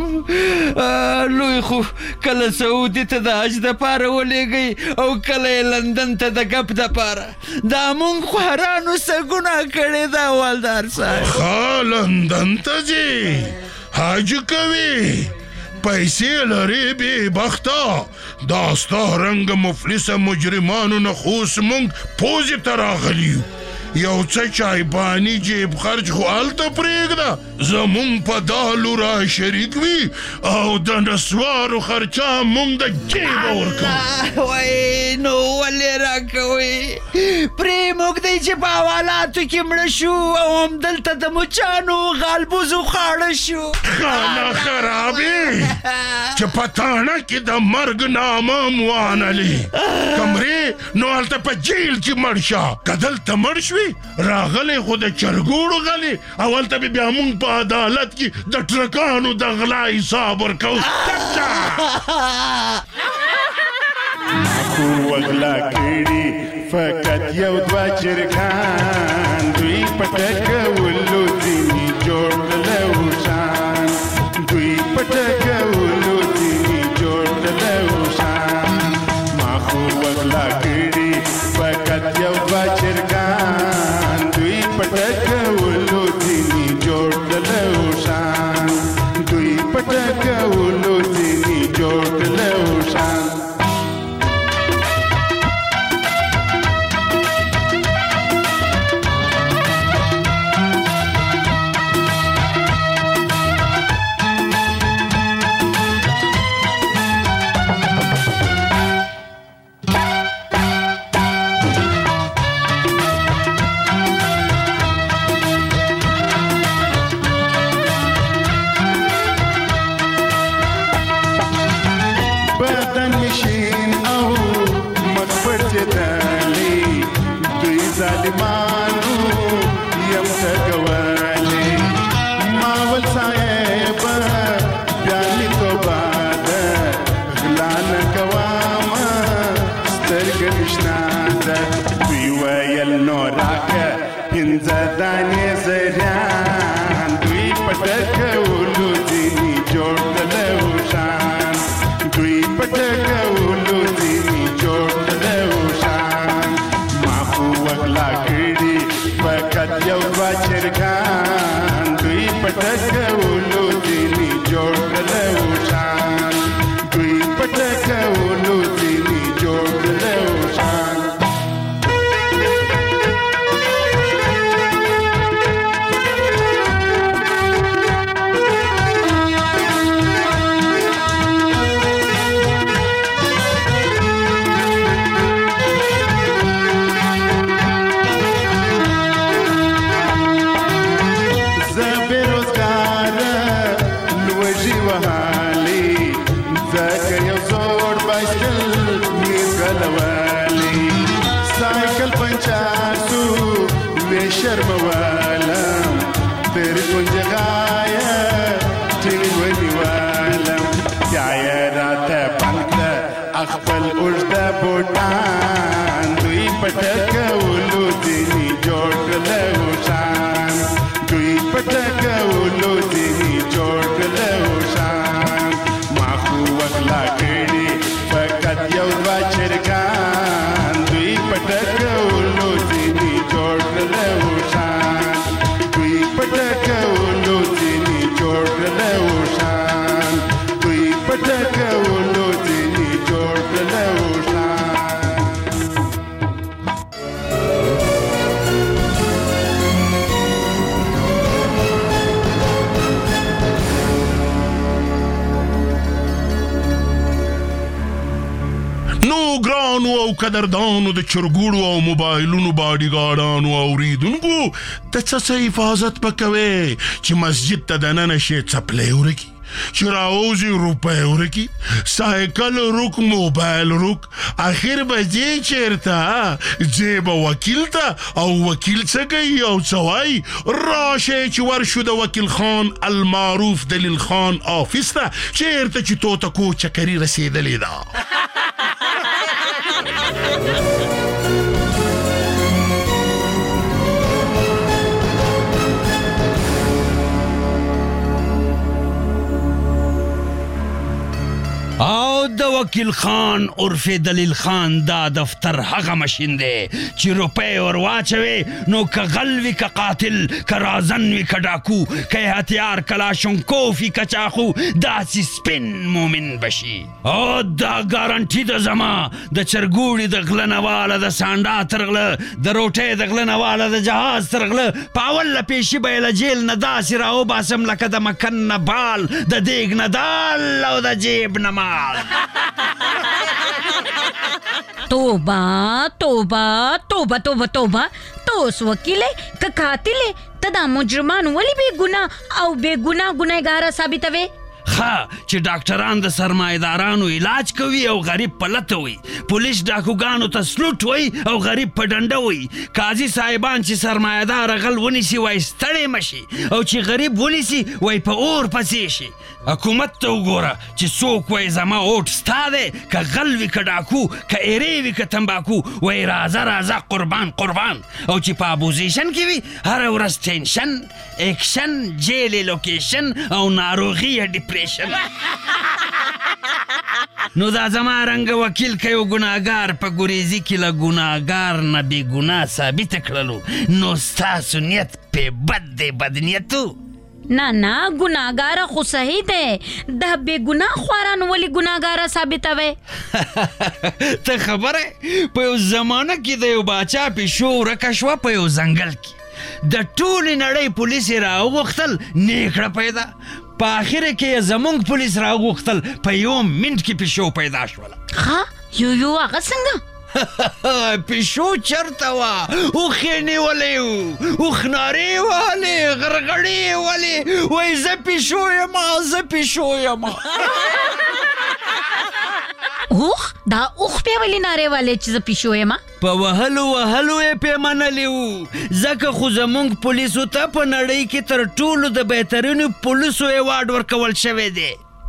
S6: لوی خو کله سعودي ته د حج دپاره ولېږئ او کله یې لندن ته د ګپ دپاره. دا مونږ خوارانو څه ګناه کړې ده والدار صاحب.
S25: ښه لندن ته ځې حج کوې پیسې لرې بې بخته دا ستا رنګ مفلسه مجرمانو نه خوس مونږ پوزې ته راغلي یو. یو څه چایباني جیب خرج خو هلته پرېږده زمونږ په دالو را شریک وي او د نسوارو خرچه مونږ د جیبه ورکوو.
S6: وای نو ولې راکوئ پرېږدئ چې په حوالاتو کې مړه شو او همدلته د مچانو غالبوزو خاړه شو.
S25: خانه خرابې چې په تاڼه کې د مرګ نامه مو وانلې کمرې نو هلته په جیل کې مړ شه. که دلته مړ شوې راغلی خو د چرګوړو غلی او هلته به بیا مونږ په عدالت کې د ټرکانو د غلا حساب ورکوو.
S7: خو وغلا کړي فقط یو دوه چرګان دوی پټه کولو ځینې جوړ کړله اوښان. دوی پټه کولو ځینې جوړ کړله اوښان. ما خو وغلا کړي فقط یو دوه چرګان دوی پټه کولو ځینې جوړ کړله اوښان. دوی پټه کولو ځینې جوړ کړله اوښان. بوټان دوی پټکولو ځینې جوړ کړله اوښان دوی پټکولو ځینې جوړ کړله اوښان ما خو وغلا کړي فقط یو دوه چرګان دوی پټکولو ځینې جوړ کړله اوښان دوی پټکولو ځینې جوړ کړله اوښان دوی پټکولو ځینې جوړ کړله اوښان
S25: ګرانو او قدردانو د چرګوړو او موبایلونو باډیګارډانو او اوریدونکو د څه حفاظت پکوي چې مسجد ته دننه شي څپلۍ ورکی چې راوځي روپۍ ورکی سایکل روک موبایل روک اخر به ځې چېرته ځې به وکیل ته او وکیل څه کوي او څه وایي راشئ چې ورشو د وکیل خان المعروف دلیل خان آفیس ته چېرته چې توتکو چکري رسېدلې ده
S6: او د وکیل خان عرف دلیل خان دا دفتر هغه ماشین دی چې روپۍ ور واچوي نو که غل وي که قاتل که رازن وي که ډاکو که هتیار کلاشنکوف وي که چاقو داسې سپین مومن بشي او دا ګارنټي د زما د چرګوړي د غله نه واله د سانډا تر غله د روټۍ د غله نه واله د جهاز تر غله په اوله پیشي به یې له جیل نه داسې راوباسم لکه د مکن نه بال د دیګ نه دال او د جیب نه مال
S8: توبه توبه توبه توبه توبه تو اوس وکیل که قاتل ته دا مجرمان ولې بې ګناه او بې ګناه ګنهګاره ثابتوي
S6: ښه چې ډاکټران د سرمایهدارانو علاج کوي او غریب په لته وي پولیس ډاکوګانو ته سلوټ وي او غریب په ډنډه وي قاضي صاحبان چې سرمایهدار غل ونیسي وای ستړی مشي او چې غریب ونیسي وای په اور پسې شي حکومت ته وګوره چې څوک وای زما اوټ ستا دی که غل وي که ډاکو که ایرې وي که تمباکو وای راځه راځه قربان قربان او چې په اپوزیشن کې وي هره ورځ ټینشن ایکشن جیل لوکیشن او ناروغي یا ډیپریشن نو دا زما رنګ وکیل که یو ګناهګار په ګریزي کې له ګناهګار نه بې ګناه ثابته کړلو نو ستاسو نیت پې بد دی بد نیتو
S8: نه نه ګناهګاره خو صحیح دی دا بې ګناه خواران ولې ګناهګاره ثابتوي
S6: ته خبره په یو زمانه کې د یو باچا پیشو ورکه شوه په یو ځنګل کې د ټولې نړۍ پولیس یې راوغوښتل نیکړه پیدا په اخره کې یې زمونږ پولیس راوغوښتل په یو منټ کې پیشو پیدا شوله
S8: ښه یو هغه څنګه
S6: پیشو چرته وه اوښ یې نیولی و اوښ نارې وهلې غرغړې یې ولې وایي زه پیشو یمه زه پیشو یمه
S8: اوښ دا اوښ بیا ولې نارې والې چې زه پیشو یمه
S6: په وهلو وهلو یې پې منلي وو ځکه خو زمونږ پولیسو ته په نړۍ کې تر ټولو د بهترینو پولیسو ایوارډ ورکول شوی دی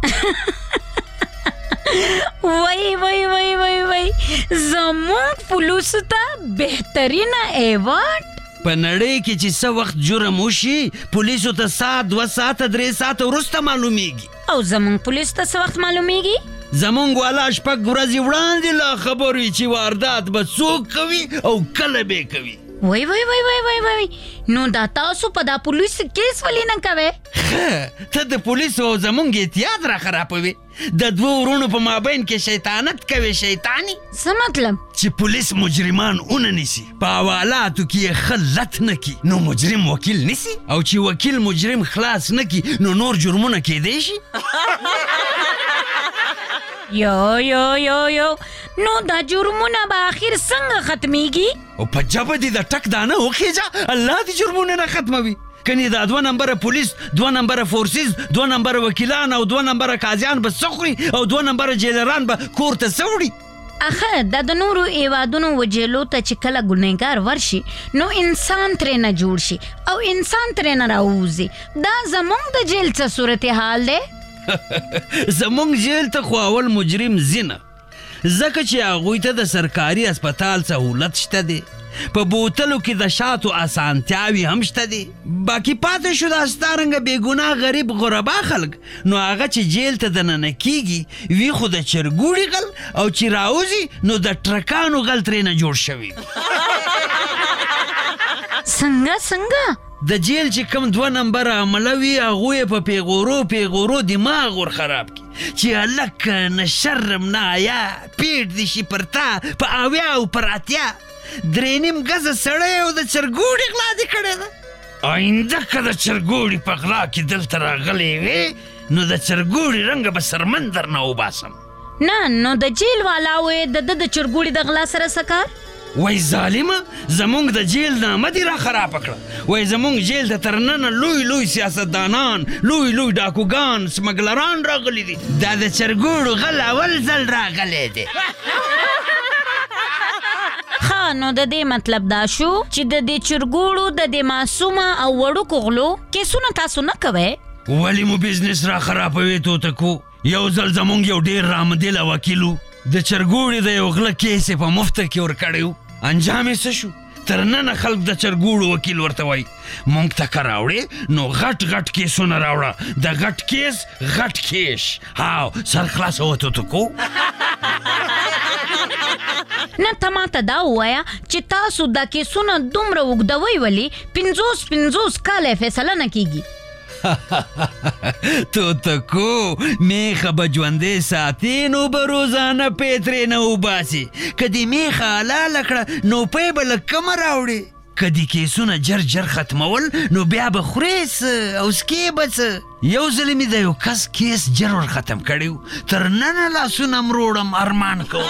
S8: وای وای وای وای وای زمونږ پولیسو ته بهترینه ایوارډ
S6: په نړۍ کې چې څه وخت جرم وشي پولیسو ته ساعت 2 ساعته 3 ساعته وروسته معلومیږي
S8: او زمونږ پولیس ته څه وخت معلومیږي
S6: زمونږ والا شپږ ورځې وړاندې لا خبر وي چې واردات به څوک کوي او کله به کوي
S8: وای وای وای وای وای وای نو دا تاسو په دا پولیس کیس ولې نه کوئ
S6: ته د پولیسو او زمونږ احتیاط را خرابوي د دوو ورونو په مابین کې شیطانت کوي شیطاني
S8: څه مطلب
S6: چې پولیس مجرمان ونه نیسي په حوالاتو کې یې ښه لت نه کي نو مجرم وکیل نیسي او چې وکیل مجرم خلاص نه کي نو نور جرمونه کیدی شي
S8: یو یو یو یو نو دا جرمونه به آخر څنګه ختمیږي
S6: او په جبه دې د ټک دانه وخیجه الله دې جرمونه نه ختموي کني دا 2 نمبره پولیس 2 نمبره فورسز 2 نمبره وکیلان او 2 نمبره قاضیان به سخري او 2 نمبره جیلران به کور ته سوړي
S8: اخه د نورو ایوادونو وجلو ته چې کله ګنهګار ورشي نو انسان ترې نه جوړ شي او انسان ترې نه راوځي دا زمونږ د جیل څه صورتحال دی
S6: زمونږ جیل ته خو اول مجرم زینه ځکه چې هغوی ته د سرکاري هسپتال سهولت شته دی، په بوتلو کې د شاتو اسانتیاوي هم شته دي. باقي پاتې شو دا ستارنګه بېګناه غریب غربا خلک، نو هغه چې جیل ته دننه کیږي وي خو د چرګوړي غل، او چې راوځي نو د ټرکانو غل ترېنه جوړ شوي.
S8: څنګه
S6: د جیل چې کم 2 نمبر عمله وي هغوی په پیغورو دماغ ور خراب کی چې هلک نه شرم نه حیا پیټ دې شي پر تا په اویا او پر اتیا 3.5 ګزه سړی او د چرګوړي غلا دې کړې ده. آینده که د چرګوړي په غلا کې دلته راغلی وې نو د چرګوړي رنګه به سرمندر نه وباسم.
S8: نه نو د جیل والا وې د چرګوړي د غلا سره څه کار؟
S6: وای ظالمه زمونږ د جیل نامه دې را خرابه کړه. وای زمونږ جیل ته تر ننه لوی سیاستدانان، لوی ډاکوګان، سمګلران راغلي دي. دا د چرګوړو غل اول ځل راغلی دی.
S8: نو د دې مطلب دا شو چې د دې چرګوړو د دې معصومه او وړوکو غلو کیسونه تاسو نه کوئ؟
S6: ولې مو بزنس را خرابوي توتکو؟ یو ځل زمونږ یو ډېر رامدله وکیلو د چرګوړي د یو غله کیس یې په مفته کې ورکړی و. انجام یې څه شو؟ تر ننه خلک د چرګوړو وکیل ورته وایي مونږ ته که راوړې نو غټ کیسونه راوړه، د غټ کیس غټ کیش. هاو سر خلاصوه توتکو.
S8: نه ته ماته دا ووایه چې تاسو دا کیسونه دومره اوږدوئ ولې 50 کاله فیصله نه کیږي؟
S6: توتکو میخه به ژوندی ساتي نو به روزانه پی ترې نه وباسي. که دې میخه حلاله کړه نو پی به له کمه راوړې. که دې کیسونه جر ختمول نو بیا به خورې څه او سکې به څه. یو ځل مې د یو کس کیس جر ور ختم کړی و، تر ننه لاسونه مروړم ارمان کوم.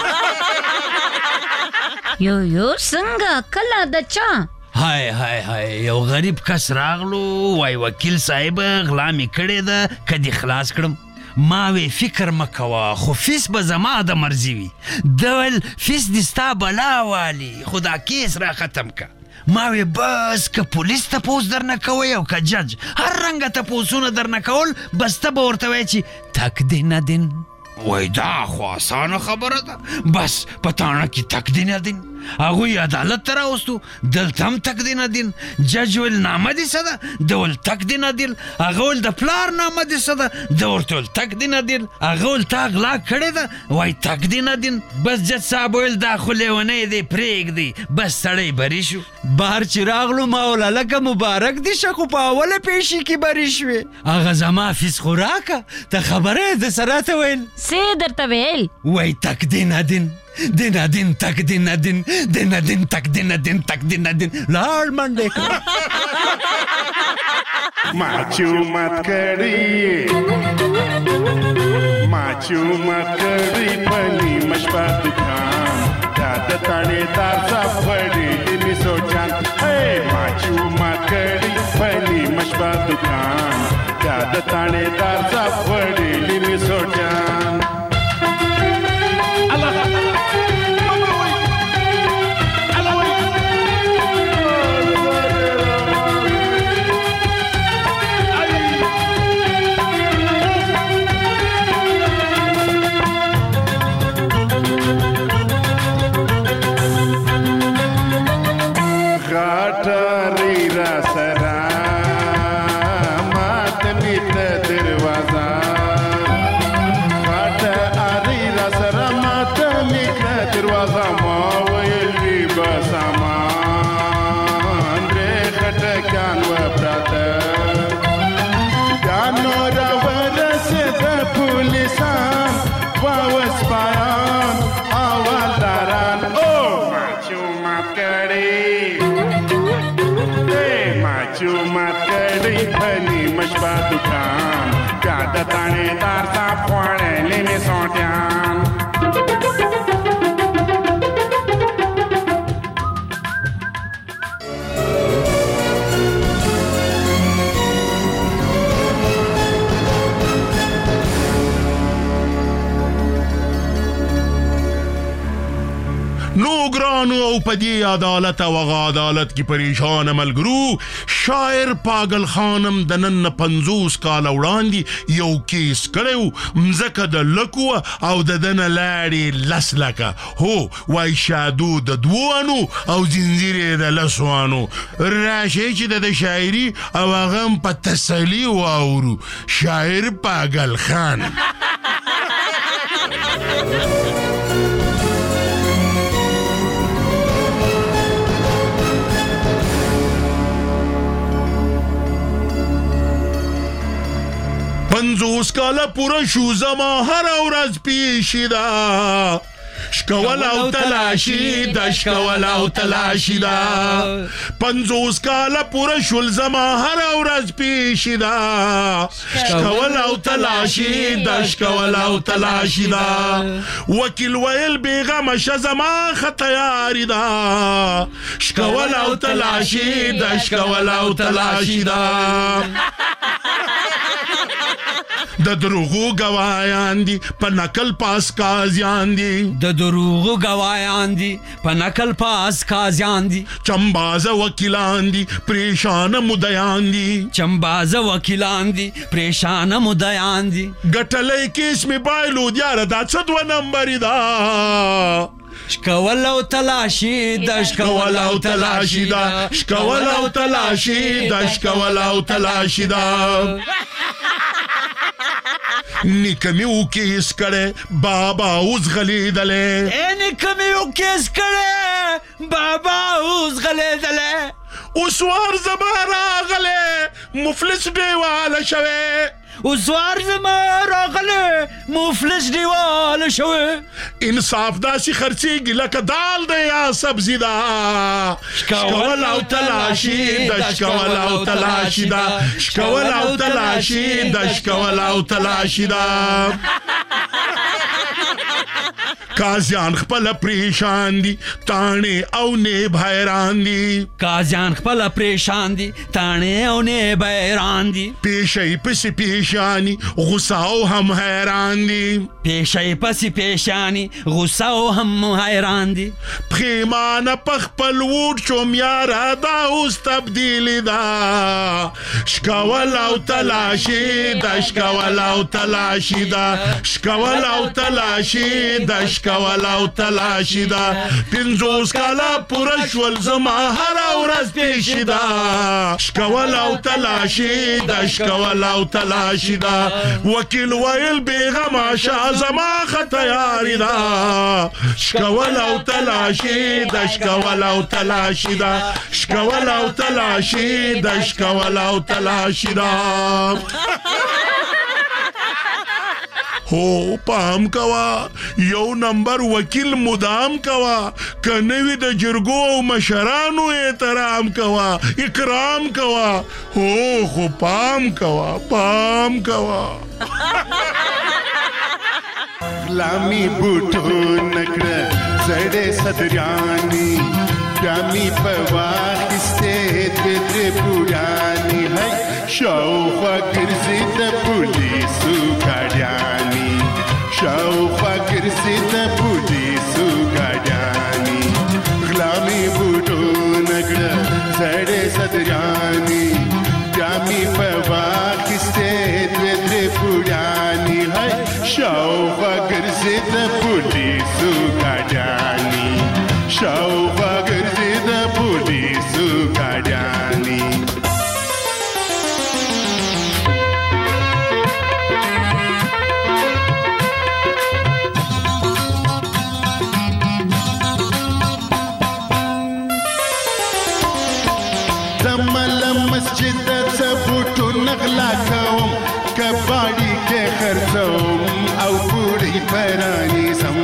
S8: یو څنګه کله د چا؟
S6: های یو غریب کس راغلو وای وکیل صاحب غلا مې کړې ده که دې خلاص کړم. ما وی فکر مکوه خو فیس به زما د مرضي وي. دول فیس دې ستا بلا والي خو دا کیس را ختم که. ما وی بس که پولیس تپوس در نه کوئ او که جج هر رنګه تپوسونه در نه کول بس ته به ورته وایې چې تک دې نه دین. وای دا خو آسانه خبره ده، بس په تاڼه کې تک دې نه دین. هغوی عدالت ته راوستو دلته هم تک دې نه دین. جج ویل نامه دې څه ده؟ ده ویل تک دې نه دین. هغه ویل د پلار نامه دې څه ده؟ ده ورته ویل تک دې نه دین. هغه ویل تا غلا کړې ده؟ وای تک دې نه دین. بس جج صاحب ویل دا خو لیونی دی پرېږدئ. بس سړی بری شو. بهر چې راغلو ما ویل هلکه مبارک دې شه خو په اوله پیشي کې بری شوې. هغه زما فیس خو راکه ته خبره یې د سره ته ویل
S8: څه درته ویل؟
S6: وای تک دې نه دین دینا دین تک دینا دین دینا دین تک دینا دین تک دینا دین لاړ منډې
S7: مات کړی پنی مشپا دکان دا د تاڼې دار سفړې می سوچان مات کړی پنی مشپا دکان دا د تاڼې دار سفړې می سوچان.
S25: پریشانو او پدی عدالت او عدالت کی پریشان ملګرو شاعر پاگل خانم د نن 50 کال وړاندې یو کیس کړو مزکه د لکو او د دن لاړې لسلکه هو وای شادو د دوانو او زنجیر د لسوانو راشه چې د شاعري او غم په تسلی واورو شاعر پاگل خان پنځوس کاله پوره شو زما هر ورځ پیښې ده شکول او تلاشی دا شکول او تلاشی دا 50 کاله پوره شول زما هر ورځ پیښې ده شکول او تلاشی دا شکول او تلاشی دا وکیل ویل بیغمه شه زما خطیاری دا شکول او تلاشی دا شکول او تلاشی دا د دروغو گواهان دي په نقل پاس قاضیان دي
S6: د دروغو گواهان دي په نقل پاس قاضیان دي
S25: چمباز وکیلان دي پریشان مدعیان دي
S6: چمباز وکیلان دي پریشان مدعیان دي
S25: ګټلې کیس می بایلو دیار دا څه 2 نمبر دا
S6: شکول او تلاشی دا
S25: شکول او تلاشی دا شکول او تلاشی دا شکول او تلاشی دا نیکمیو کیس کړه بابا اوس غلیدله
S6: نیکمیو کیس کړه بابا اوس غلیدله
S25: اوس ور زبر غله مفلس دیواله شوه
S6: وزوار زما راغله مفلس دیواله شوه
S25: انصاف داسي خرڅيږي لکه دال دی یا سبزی دا شکول او تلاشی دا شکول او تلاشی دا شکول او تلاشی دا شکول او تلاشی دا قاضیان خپل پریشان دي تانه او نه حیران دي
S6: قاضیان خپل پریشان دي تانه او نه حیران دي
S25: پیشي پس پیشانی غصه او هم حیران دي
S6: پیشي پس پیشانی غصه او هم حیران دي
S25: پخیمانه پخپل ووټ شوم یاره دا اوس تبدیلی دا شکول او تلاشی دا شکول او تلاشی دا شکول او تلاشی دا شکول او تلاشی دا 50 کاله پوره شول زما هر ورځ پیښې ده شکول او تلاشی دا شکول او تلاشی دا وکیل ویل بیغمه شه زما خطیاری دا شکول او تلاشی دا شکول او تلاشی دا شکول او تلاشی دا شکول او تلاشی دا هو پام کوا یو نمبر وکیل مدام کوا کنوی د جرګو او مشرانو احترام کوا اکرام کوا هو خو پام کوا
S7: غلامی بوټو نکړه زړې صدرانی دامي په واخسته د پورانی هي شاوخوا ګرځي د پولیسو ګاډیانی شاوخوا ګرځي د پولیسو ګاډیانی غلامی بوټو نکړه زړې صدرانی دامي په واخسته د پورانی هي شاوخوا ګرځي د پولیسو ګاډیانی شاوخوا ګرځي د پولیسو ګاډیانی مسجد څبوټو نغلا کوم کباړي کې خرڅوم او پوری پرانی سم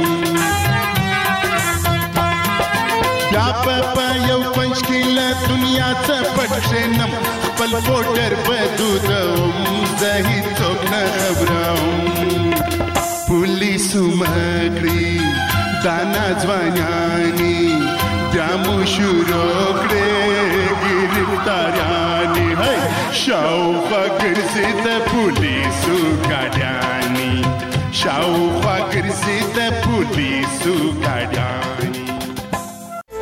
S7: یا په یو پنځ کله دنیا څخه پټنم خپل بورډر بدودم زهي څوک نه خبروم پولیسو مګړي دانا ځوانانی دمو شروع کړې ګرفتاریانی هي شاوخوا ګرځي د پولیسو ګاډیانی شاوخوا ګرځي د پولیسو ګاډیانی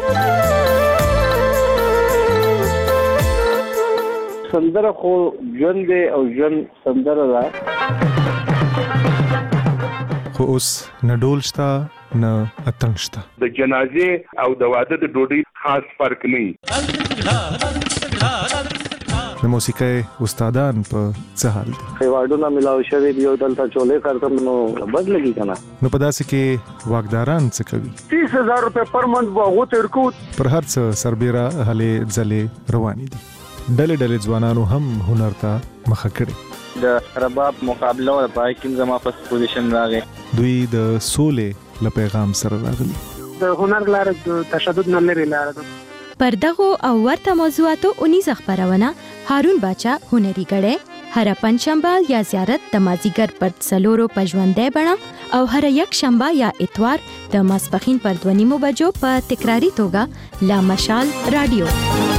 S2: سندره خو ژوند دی او ژوند سندره ده.
S9: خو اوس نه ډول شته نه اتڼ شته.
S12: د جنازې او د واده د ډوډۍ خاص فرق نه وي.
S9: د موسیقۍ استادان په څه حال دي؟
S2: ایوارډونه ملاو شوي دي او دلته چولې کارتم نو بد لګي کنه.
S9: نو په داسې کې واکداران څه کوي؟
S2: 30,000 روپے پر منت واغو تر کو
S9: پر هر څه سربېره هلې ځلې روانې دي. ډلې ځوانانو هم هنر ته مخه کړي.
S11: د رباب مقابله او پای کې زما په پوزیشن راغی.
S9: دوی د سولې له پیغام سره راغلي.
S2: د هنر لاره د تشدد نه لري لاره ده.
S13: پر دغه او ورته موضوعاتو 19 خبرونه هارون باچا هنري غړې هر پنځشنبه یا زیارت د مازیګر پر څلورو پژوندې بڼه او هر یک شنبه یا اتوار د ماسپخین پر 2:30 بجو په تکراری توګه لا مشال رادیو.